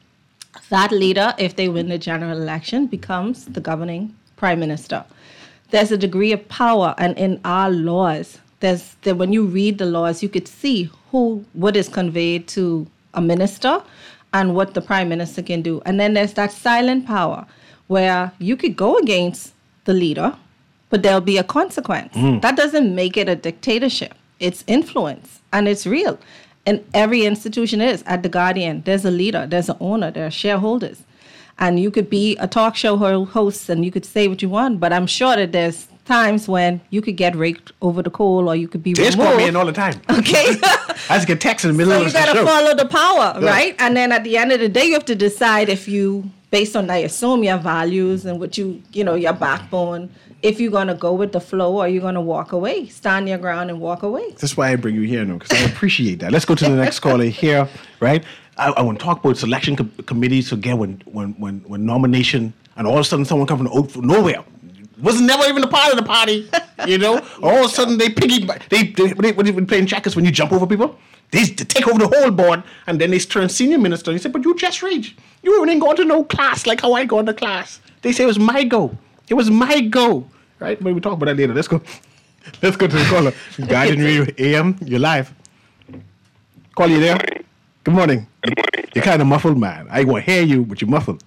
S6: That leader, if they win the general election, becomes the governing prime minister. There's a degree of power, and in our laws, there's that when you read the laws, you could see who what is conveyed to a minister and what the prime minister can do. And then there's that silent power where you could go against the leader, but there'll be a consequence. Mm. That doesn't make it a dictatorship. It's influence, and it's real. And every institution is. At The Guardian, there's a leader, there's an owner, there are shareholders. And you could be a talk show host and you could say what you want, but I'm sure that there's times when you could get raked over the coal, or you could be
S2: they
S6: removed.
S2: They call me in all the time.
S6: Okay.
S2: I just get text in the middle
S6: so
S2: of the
S6: you got
S2: show.
S6: to follow the power,
S2: yeah.
S6: right? And then at the end of the day, you have to decide if you, based on, I assume, your values and what you, you know, your backbone, if you're going to go with the flow or you're going to walk away, stand your ground and walk away.
S2: That's why I bring you here now, because I appreciate that. Let's go to the next caller here, right? I, I want to talk about selection com- committees again when, when, when, when nomination, and all of a sudden someone comes from, the, from nowhere. Was never even a part of the party, you know? All of a sudden they piggy, they, they, they, when they've been playing checkers, when you jump over people, they, they take over the whole board, and then they turn senior minister. And he said, but you just reached. You didn't go to no class like how I go to class. They say it was my go. It was my go, right? But we'll talk about that later. Let's go. Let's go to the caller. Guardian Radio A M, you're live. Call you there. Good morning.
S9: Good morning.
S2: You're kind of muffled, man. I want to hear you, but you're muffled.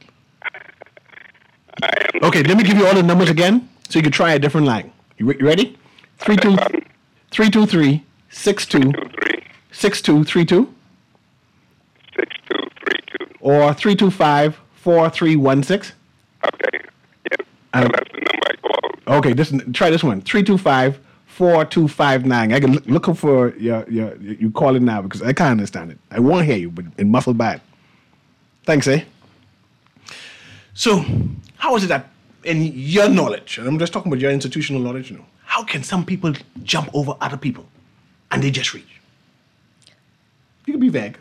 S2: Okay, let me give you all the numbers again so you can try a different line. You, re- you ready? three two three, six two, six two three two.
S9: six two three two.
S2: Or three two five, four three one six.
S9: Okay. Yep.
S2: And,
S9: so that's the number I called.
S2: Okay, this try this one. three two five, four two five nine. I can look, look up for your, your, you call it now because I can't understand it. I won't hear you, but in muffled bad. Thanks, eh? So, how is it that, in your knowledge, and I'm just talking about your institutional knowledge, you know, how can some people jump over other people and they just reach? You can be vague.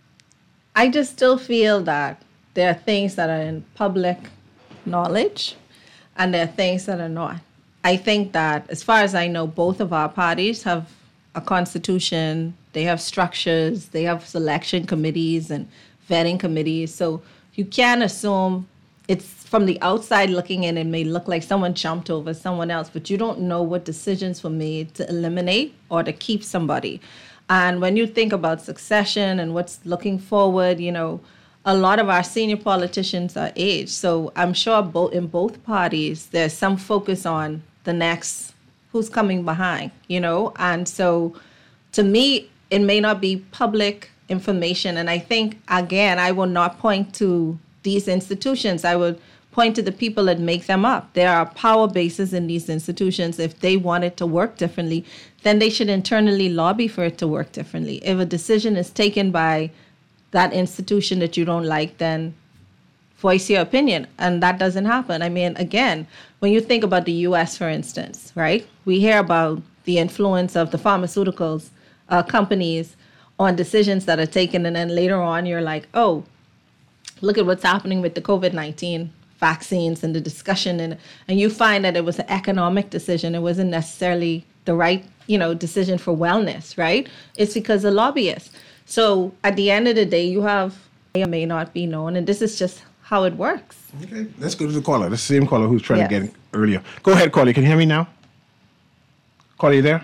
S6: I just still feel that there are things that are in public knowledge and there are things that are not. I think that, as far as I know, both of our parties have a constitution, they have structures, they have selection committees and vetting committees. So you can't assume it's from the outside looking in, it may look like someone jumped over someone else, but you don't know what decisions were made to eliminate or to keep somebody. And when you think about succession and what's looking forward, you know, a lot of our senior politicians are aged. So I'm sure both in both parties, there's some focus on the next, who's coming behind, you know? And so to me, it may not be public information. And I think, again, I will not point to these institutions. I would point to the people that make them up. There are power bases in these institutions. If they want it to work differently, then they should internally lobby for it to work differently. If a decision is taken by that institution that you don't like, then voice your opinion. And that doesn't happen. I mean, again, when you think about the U S, for instance, right? We hear about the influence of the pharmaceuticals uh, companies on decisions that are taken. And then later on, you're like, oh, look at what's happening with the COVID nineteen vaccines and the discussion. And, and you find that it was an economic decision. It wasn't necessarily the right, you know, decision for wellness, right? It's because of lobbyists. So at the end of the day, you have may or may not be known. And this is just how it works.
S2: Okay, let's go to the caller. The same caller who's trying
S6: Yes.
S2: to get in earlier. Go ahead, caller. Can you hear me now? Caller, you there?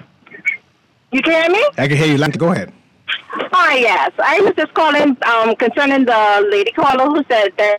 S10: You can hear me?
S2: I can hear you. Like, go ahead.
S10: Hi, yes. I was just calling um, concerning the lady caller who said that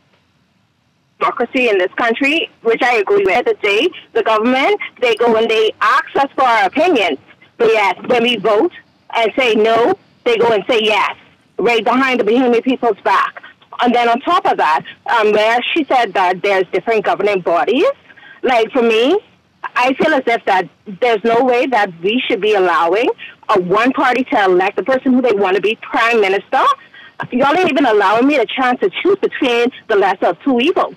S10: democracy in this country, which I agree with. The day the government, they go and they ask us for our opinions. But yes, when we vote and say no, they go and say yes, right behind the Bahamian people's back. And then on top of that, um, where she said that there's different governing bodies, like for me, I feel as if that there's no way that we should be allowing a one party to elect the person who they want to be prime minister. Y'all ain't even allowing me the chance to choose between the lesser of two evils.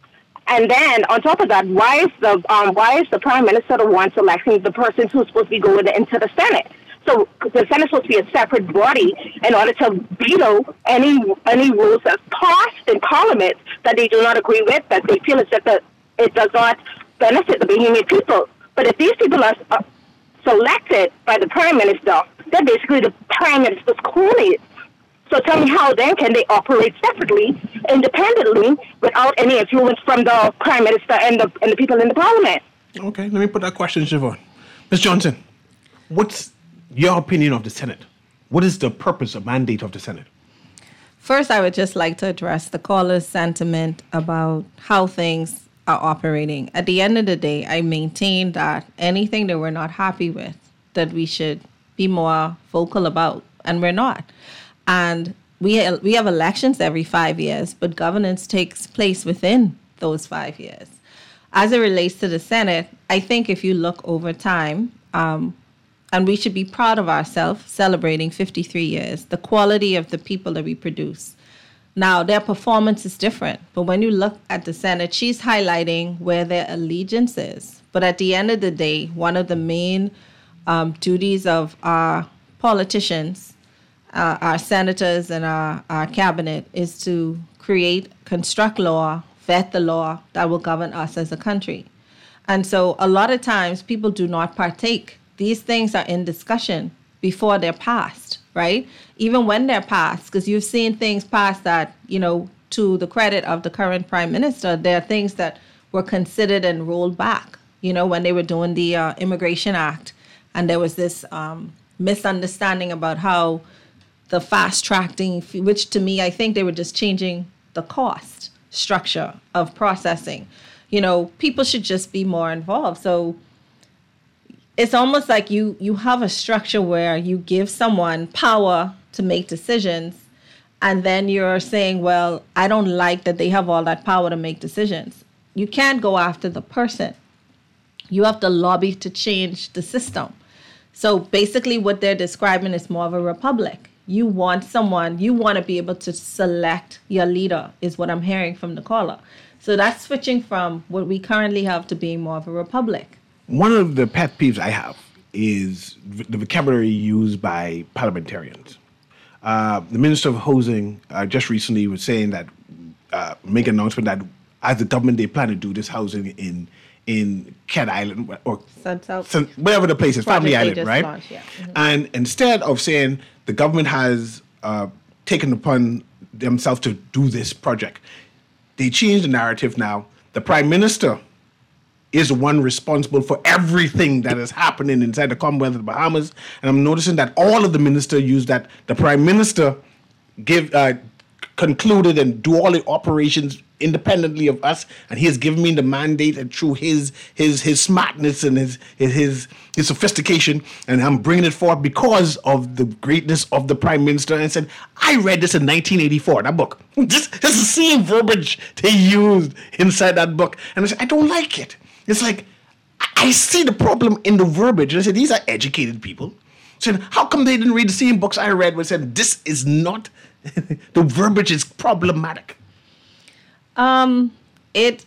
S10: And then on top of that, why is the um, why is the prime minister the one selecting the person who's supposed to be going into the Senate? So the Senate is supposed to be a separate body in order to veto any any rules that's passed in Parliament that they do not agree with, that they feel as if that it does not benefit the Bahamian people. But if these people are uh, selected by the prime minister, they're basically the prime minister's cronies. So tell me, how then can they operate separately, independently, without any influence from the prime minister and the and the people in the parliament?
S2: Okay, let me put that question, Siobhan. Miz Johnson, what's your opinion of the Senate? What is the purpose or mandate of the Senate?
S6: First, I would just like to address the caller's sentiment about how things are operating. At the end of the day, I maintain that anything that we're not happy with, that we should be more vocal about, and we're not. And we we have elections every five years, but governance takes place within those five years. As it relates to the Senate, I think if you look over time, um, and we should be proud of ourselves celebrating fifty-three years, the quality of the people that we produce. Now, their performance is different, but when you look at the Senate, she's highlighting where their allegiance is. But at the end of the day, one of the main um, duties of our politicians, uh, our senators and our, our cabinet, is to create, construct law, vet the law that will govern us as a country. And so a lot of times people do not partake. These things are in discussion before they're passed, right? Even when they're passed, because you've seen things passed that, you know, to the credit of the current prime minister, there are things that were considered and rolled back, you know, when they were doing the uh, Immigration Act. And there was this um, misunderstanding about how the fast tracking, which to me, I think they were just changing the cost structure of processing. You know, people should just be more involved. So it's almost like you you have a structure where you give someone power to make decisions, and then you're saying, well, I don't like that they have all that power to make decisions. you can't go after the person. You have to lobby to change the system. So basically what they're describing is more of a republic. You want someone, you want to be able to select your leader, is what I'm hearing from the caller. So that's switching from what we currently have to being more of a republic.
S2: One of the pet peeves I have is the vocabulary used by parliamentarians. Uh, the Minister of Housing uh, just recently was saying that, uh, make an announcement that as the government, they plan to do this housing in in Cat Island or
S6: Sun South.
S2: Sun, whatever the place is, Family
S6: Project they
S2: Island,
S6: just
S2: right?
S6: launched, yeah. Mhm.
S2: And instead of saying the government has uh, taken upon themselves to do this project, they changed the narrative now. The Prime Minister is the one responsible for everything that is happening inside the Commonwealth of the Bahamas. And I'm noticing that all of the ministers use that the Prime Minister give uh, concluded and do all the operations independently of us, and he has given me the mandate, and through his his his smartness and his his his sophistication, and I'm bringing it forth because of the greatness of the Prime Minister. And I said, I read this in nineteen eighty-four, that book. This, this is the same verbiage they used inside that book, and I said, I don't like it. It's like, I see the problem in the verbiage, and I said, these are educated people. I said, how come they didn't read the same books I read? Where I said, this is not, the verbiage is problematic.
S6: Um, it,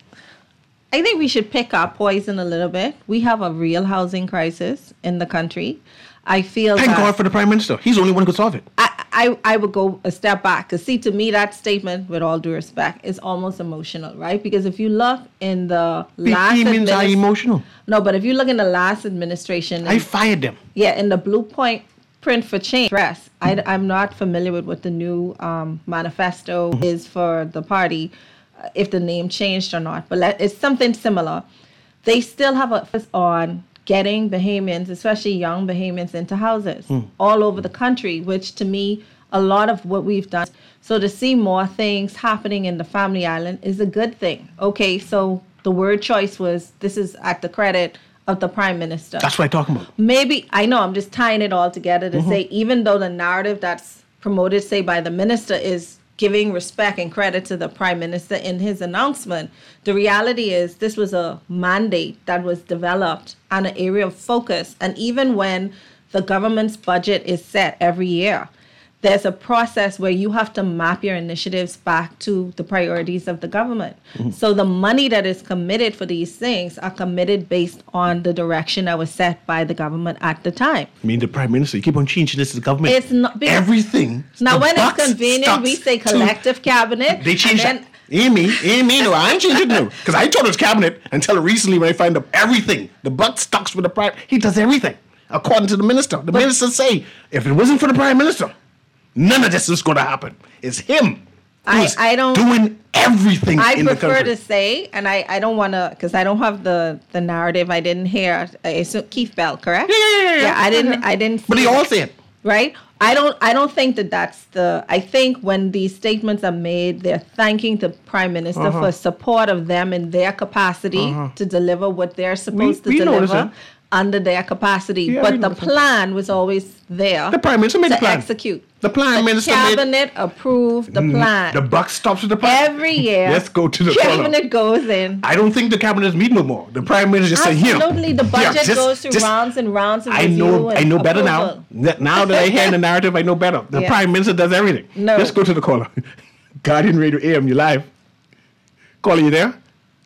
S6: I think we should pick our poison a little bit. We have a real housing crisis in the country. I feel
S2: Thank
S6: that
S2: God for the Prime Minister. He's the only one who could solve it.
S6: I, I, I would go a step back. Because see, to me, that statement, with all due respect, is almost emotional, right? Because if you look in the last...
S2: Demons are emotional.
S6: No, but if you look in the last administration...
S2: I fired them.
S6: Yeah, in the Blue Point Print for Change address, I, I'm not familiar with what the new um, manifesto mm-hmm. is for the party, if the name changed or not, but let, it's something similar. They still have a focus on getting Bahamians, especially young Bahamians, into houses mm. all over the country, which to me, a lot of what we've done. So to see more things happening in the Family Island is a good thing. Okay, so the word choice was, this is at the credit of the Prime Minister.
S2: That's what I'm talking about.
S6: Maybe, I know, I'm just tying it all together to
S2: mm-hmm.
S6: say, even though the narrative that's promoted, say, by the minister is giving respect and credit to the Prime Minister in his announcement, the reality is this was a mandate that was developed on an area of focus. And even when the government's budget is set every year, there's a process where you have to map your initiatives back to the priorities of the government. Mm-hmm. So the money that is committed for these things are committed based on the direction that was set by the government at the time.
S2: I mean, the Prime Minister, you keep on changing this to the government.
S6: It's not because,
S2: everything.
S6: Now, when it's convenient, we say collective to, cabinet.
S2: They change that. Ain't me, ain't me, no, I ain't changing it now. Because I told his cabinet until recently when I find out everything. The buck stocks with the Prime, he does everything, according to the minister. The but, minister say, if it wasn't for the Prime Minister, none of this is going to happen. It's him who's
S6: I, I don't,
S2: doing everything
S6: I
S2: in the country. I
S6: prefer to say, and I, I don't want to, because I don't have the, the narrative. I didn't hear. It's Keith Bell, correct?
S2: Yeah, yeah, yeah.
S6: Yeah, I didn't. I didn't.
S2: But they all say it,
S6: right? I don't. I don't think that that's the. I think when these statements are made, they're thanking the Prime Minister uh-huh. for support of them in their capacity uh-huh. to deliver what they're supposed we, to we deliver under their capacity. Yeah, but the plan was always there.
S2: The Prime Minister made
S6: to
S2: the plan.
S6: execute.
S2: The Prime
S6: the
S2: Minister
S6: cabinet
S2: made,
S6: approved the plan.
S2: The buck stops with the plan.
S6: Every year.
S2: Let's go to the
S6: cabinet
S2: color.
S6: goes in.
S2: I don't think the cabinet is meeting no more. The Prime Minister just saying, here.
S6: Absolutely. The budget
S2: yeah, just,
S6: goes through
S2: just,
S6: rounds and rounds of
S2: I
S6: review
S2: know.
S6: and
S2: I know
S6: approval.
S2: better now. Now that I hear the narrative, I know better. The
S6: yeah.
S2: Prime Minister does everything.
S6: No.
S2: Let's go to the caller. Guardian Radio A M, you live. Caller, you there?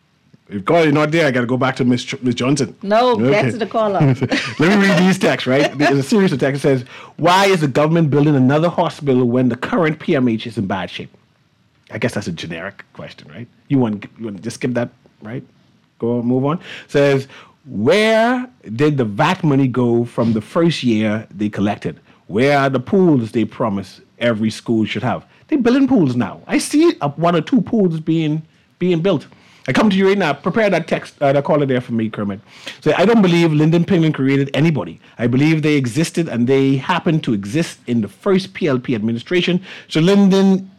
S2: If Caller not there, I got to go back to Miss Miss Johnson.
S6: No,
S2: okay.
S6: get to the caller.
S2: Let me read these texts, right? There's a series of texts that says, why is the government building another hospital when the current P M H is in bad shape? I guess that's a generic question, right? You want, you want to just skip that, right? Go move on. Says, where did the V A T money go from the first year they collected? Where are the pools they promised every school should have? They're building pools now. I see one or two pools being being built. I come to you right now. Prepare that text, uh, that caller there for me, Kermit. So I don't believe Lynden Pinglin created anybody. I believe they existed and they happened to exist in the first P L P administration. So Lynden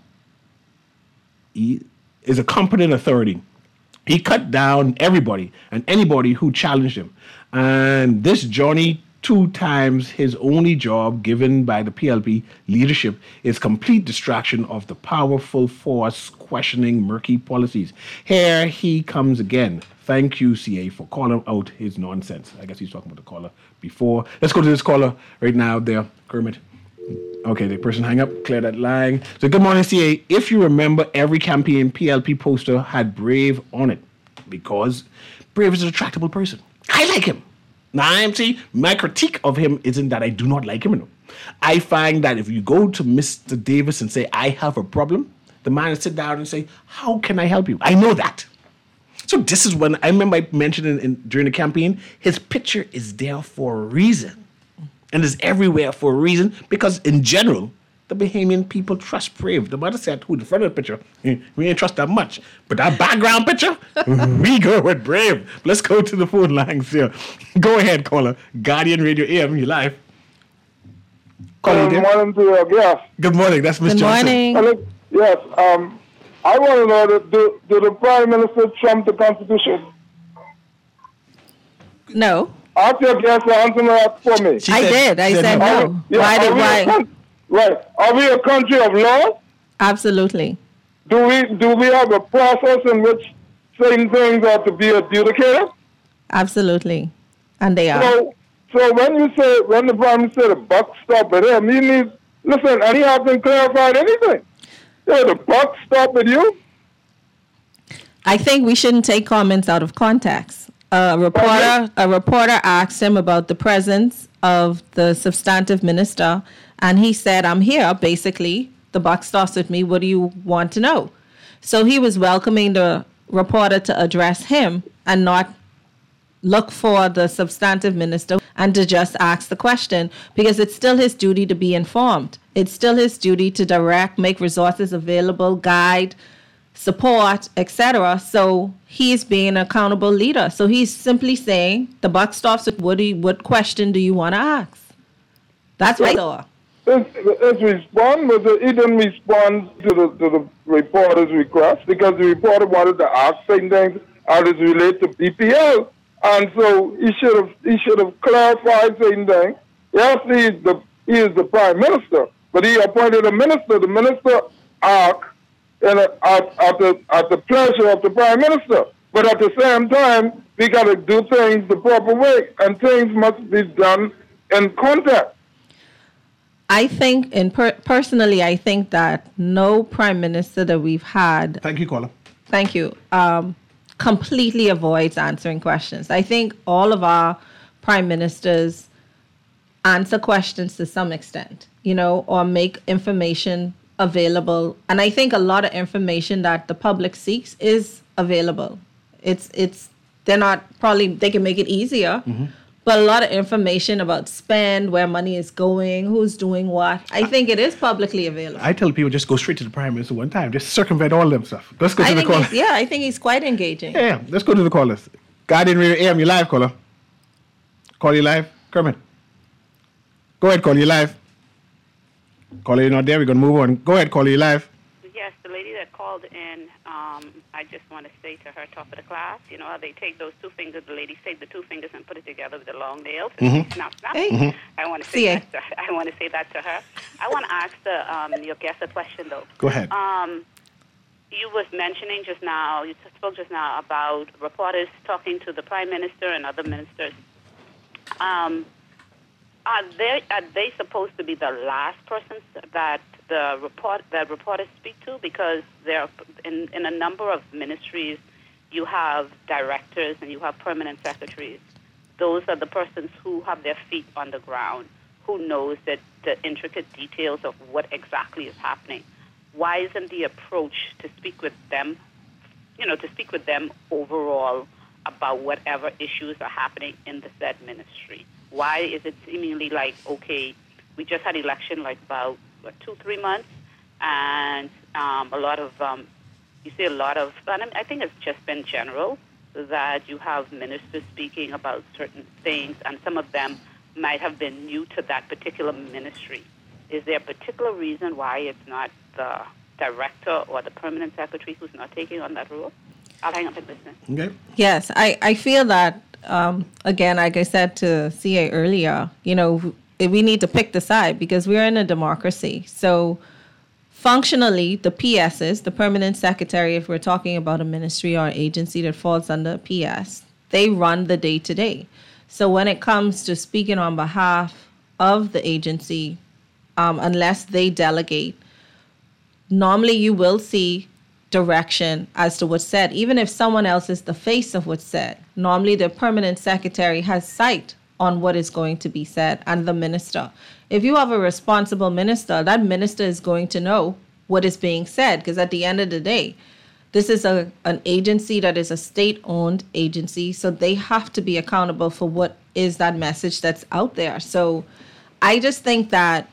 S2: he is a competent authority. He cut down everybody and anybody who challenged him. And this journey two times his only job given by the P L P leadership is complete distraction of the powerful force questioning murky policies. Here he comes again. Thank you, C A, for calling out his nonsense. I guess he's talking about the caller before. Let's go to this caller right now there, Kermit. Okay, the person hang up, clear that line. So good morning, C A. If you remember, every campaign P L P poster had Brave on it because Brave is a tractable person. I like him. Now, I am saying my critique of him isn't that I do not like him. No. I find that if you go to Mister Davis and say, I have a problem, the man will sit down and say, how can I help you? I know that. So this is when, I remember I mentioned in, in, during the campaign, his picture is there for a reason. And is everywhere for a reason because in general, the Bahamian people trust Brave. The mother said, who the front of the picture, we ain't trust that much. But that background picture, we go with Brave. Let's go to the phone lines here. Go ahead, caller. Guardian Radio A M, you live.
S11: Good uh, morning to your guest.
S2: Good morning. That's Miz
S6: Good
S2: Johnson.
S6: morning.
S11: Yes. Um, I want to know, that do, do the Prime Minister trump the Constitution?
S6: No.
S11: Ask your guest to answer that for me.
S6: She I said, did. I said, said no. no.
S11: Yeah,
S6: why did why?
S11: Right. Are we a country of law?
S6: Absolutely.
S11: Do we do we have a process in which certain things are to be adjudicated?
S6: Absolutely. And they are.
S11: So, so when you say, when the Prime Minister said the buck stop at him, he needs, listen, and he hasn't clarified anything. Yeah, the buck stop at you?
S6: I think we shouldn't take comments out of context. A reporter, a reporter asked him about the presence of the substantive minister, and he said, I'm here, basically. The buck stops with me. What do you want to know? So he was welcoming the reporter to address him and not look for the substantive minister and to just ask the question, because it's still his duty to be informed. It's still his duty to direct, make resources available, guide, support, et cetera. So he's being an accountable leader. So he's simply saying, the buck stops with what, do you, what question do you want to ask? That's what I saw.
S11: His, his response was that he didn't respond to the, to the reporter's request because the reporter wanted to ask certain things as it relates to B P L. And so he should have he should have clarified certain things. Yes, he is the he is the prime minister, but he appointed a minister. The minister acts in a, at, at the at the pleasure of the prime minister. But at the same time, we got to do things the proper way, and things must be done in context.
S6: I think, in per- personally, I think that no prime minister that we've had.
S2: Thank you, caller.
S6: Thank you. Um, completely avoids answering questions. I think all of our prime ministers answer questions to some extent, you know, or make information available. And I think a lot of information that the public seeks is available. It's, it's, they're not, probably, they can make it easier. Mm-hmm. But a lot of information about spend, where money is going, who's doing what. I think it is publicly available.
S2: I tell people just go straight to the Prime Minister one time. Just circumvent all them stuff. Let's go to
S6: I
S2: the caller.
S6: Yeah, I think he's quite engaging.
S2: Yeah, yeah, let's go to the callers. Guardian Radio A M, you live, caller. Call you live. Kermit. Go ahead, call you live. Caller, you're not there. We're going to move on. Go ahead, caller, you live.
S8: Yes, the lady that called in, um, I just want to say to her, top of the class, you know how they take those two fingers, the ladies take the two fingers and put it together with the long nails, mm-hmm. snap, snap. Hey. Mm-hmm. I want to say that to her. I want to say that to her. I want to ask the, um, your guest a question, though.
S2: Go ahead.
S8: Um, you was mentioning just now, you spoke just now about reporters talking to the Prime Minister and other ministers. Um, are they are they supposed to be the last persons that the report that reporters speak to? Because there, in in a number of ministries, you have directors and you have permanent secretaries. Those are the persons who have their feet on the ground, who knows that the intricate details of what exactly is happening. Why isn't the approach to speak with them, you know, to speak with them overall about whatever issues are happening in the said ministry? Why is it seemingly like, okay, we just had election like about what, two, three months, and um, a lot of, um, you see a lot of, and I think it's just been general, that you have ministers speaking about certain things, and some of them might have been new to that particular ministry. Is there a particular reason why it's not the director or the permanent secretary who's not taking on that role? I'll hang up and listen.
S2: Okay.
S6: Yes, I, I feel that um, again, like I said to C A earlier, you know, we need to pick the side because we're in a democracy. So functionally, the P Ss, the permanent secretary, if we're talking about a ministry or agency that falls under P S, they run the day-to-day. So when it comes to speaking on behalf of the agency, um, unless they delegate, normally you will see direction as to what's said. Even if someone else is the face of what's said, normally the permanent secretary has sight on what is going to be said, and the minister. If you have a responsible minister, that minister is going to know what is being said, because at the end of the day, this is a an agency that is a state-owned agency, so they have to be accountable for what is that message that's out there. So I just think that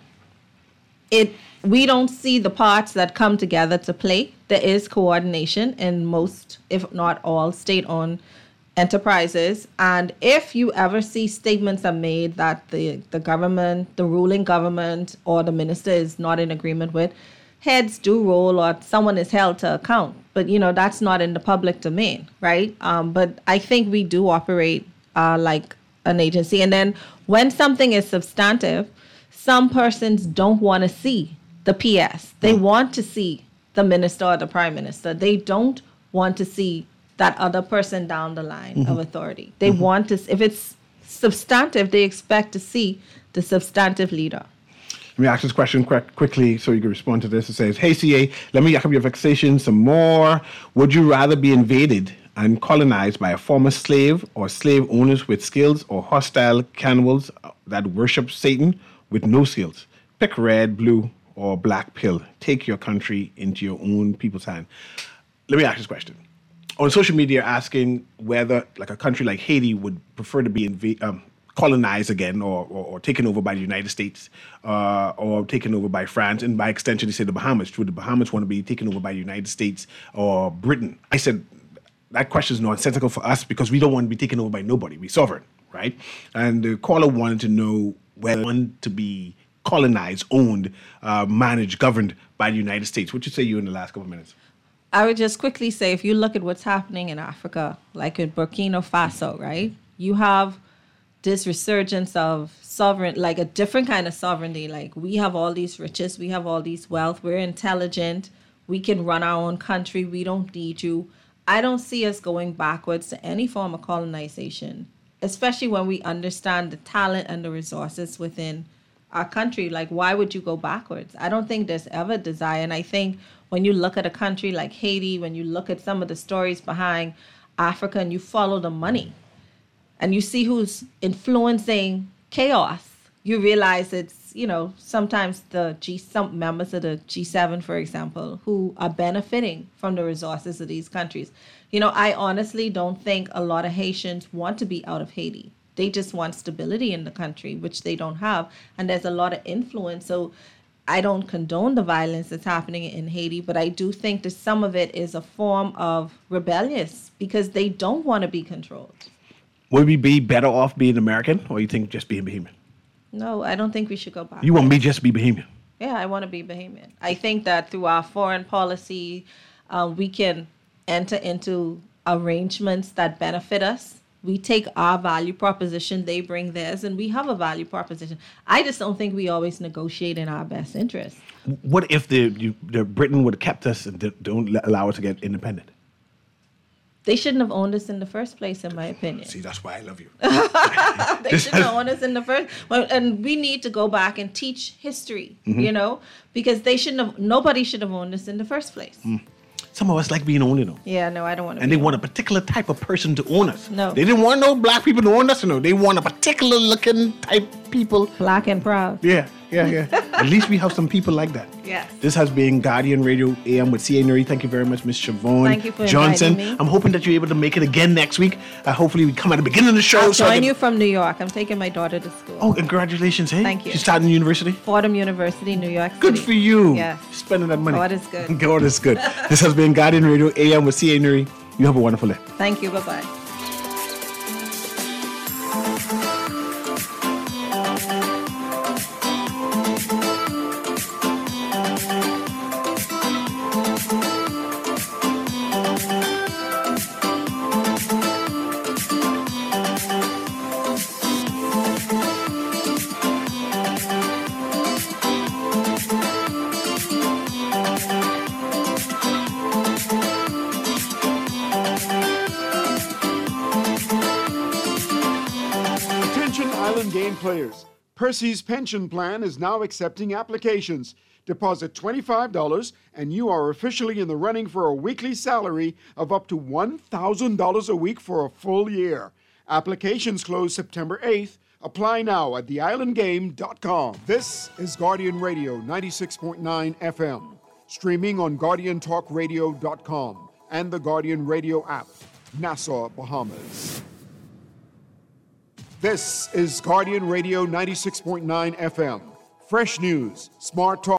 S6: it we don't see the parts that come together to play. There is coordination in most, if not all, state-owned enterprises. And if you ever see statements are made that the, the government, the ruling government, or the minister is not in agreement with, heads do roll or someone is held to account. But, you know, that's not in the public domain, right? Um, but I think we do operate uh, like an agency. And then when something is substantive, some persons don't want to see the P S. They want to see the minister or the prime minister. They don't want to see that other person down the line mm-hmm. of authority. They mm-hmm. want to, if it's substantive, they expect to see the substantive leader.
S2: Let me ask this question quick, quickly so you can respond to this. It says, hey, C A, let me yakk up your vexation some more. Would you rather be invaded and colonized by a former slave or slave owners with skills, or hostile cannibals that worship Satan with no skills? Pick red, blue, or black pill. Take your country into your own people's hand. Let me ask this question. On social media, asking whether like a country like Haiti would prefer to be inv- um, colonized again or, or, or taken over by the United States uh, or taken over by France. And by extension, they say the Bahamas. Would the Bahamas want to be taken over by the United States or Britain? I said, that question is nonsensical for us because we don't want to be taken over by nobody. We're sovereign, right? And the caller wanted to know whether we want to be colonized, owned, uh, managed, governed by the United States. What you say you in the last couple of minutes?
S6: I would just quickly say, if you look at what's happening in Africa, like in Burkina Faso, right? You have this resurgence of sovereign, like a different kind of sovereignty. Like, we have all these riches, we have all these wealth, we're intelligent, we can run our own country, we don't need you. I don't see us going backwards to any form of colonization, especially when we understand the talent and the resources within our country. Like, why would you go backwards? I don't think there's ever desire. And I think when you look at a country like Haiti, when you look at some of the stories behind Africa and you follow the money and you see who's influencing chaos, you realize it's, you know, sometimes the G, some members of the G seven, for example, who are benefiting from the resources of these countries. You know, I honestly don't think a lot of Haitians want to be out of Haiti. They just want stability in the country, which they don't have. And there's a lot of influence. So I don't condone the violence that's happening in Haiti, but I do think that some of it is a form of rebellious because they don't want to be controlled.
S2: Would we be better off being American, or you think just being Bahamian?
S6: No, I don't think we should go back.
S2: You want me just to be Bahamian?
S6: Yeah, I want to be Bahamian. I think that through our foreign policy, uh, we can enter into arrangements that benefit us. We take our value proposition, they bring theirs, and we have a value proposition. I just don't think we always negotiate in our best interest.
S2: What if the, you, the Britain would have kept us and don't allow us to get independent?
S6: They shouldn't have owned us in the first place, in my opinion.
S2: See, that's why I love you.
S6: They shouldn't have owned us in the first. Well, and we need to go back and teach history, mm-hmm. you know, because they shouldn't have. Nobody should have owned us in the first place. Mm.
S2: Some of us like being owned, you know.
S6: Yeah, no, I don't want to.
S2: And they want a particular type of person to own us.
S6: No,
S2: they didn't want no black people to own us. No, they want a particular looking type people.
S6: Black and proud.
S2: Yeah, yeah, yeah. At least we have some people like that.
S6: Yes.
S2: This has been Guardian Radio A M with C A Nuri. Thank you very much, Miss Siobhan
S6: Thank you for
S2: Johnson.
S6: inviting me.
S2: I'm hoping that you're able to make it again next week. Uh, hopefully, we come at the beginning of the show.
S6: I'll
S2: so
S6: join
S2: can...
S6: you from New York. I'm taking my daughter to school.
S2: Oh, congratulations, hey?
S6: Thank you.
S2: She's starting university?
S6: Fordham University, New York City.
S2: Good for you.
S6: Yes.
S2: Spending that money.
S6: God is good.
S2: God is good. This has been Guardian Radio A M with C A Nuri. You have a wonderful day.
S6: Thank you. Bye-bye.
S1: Island Game players, Percy's pension plan is now accepting applications. Deposit twenty-five dollars and you are officially in the running for a weekly salary of up to one thousand dollars a week for a full year. Applications close September eighth. Apply now at the island game dot com. This is Guardian Radio ninety-six point nine F M, streaming on guardian talk radio dot com and the Guardian Radio app, Nassau, Bahamas. This is Guardian Radio ninety-six point nine F M. Fresh news, smart talk.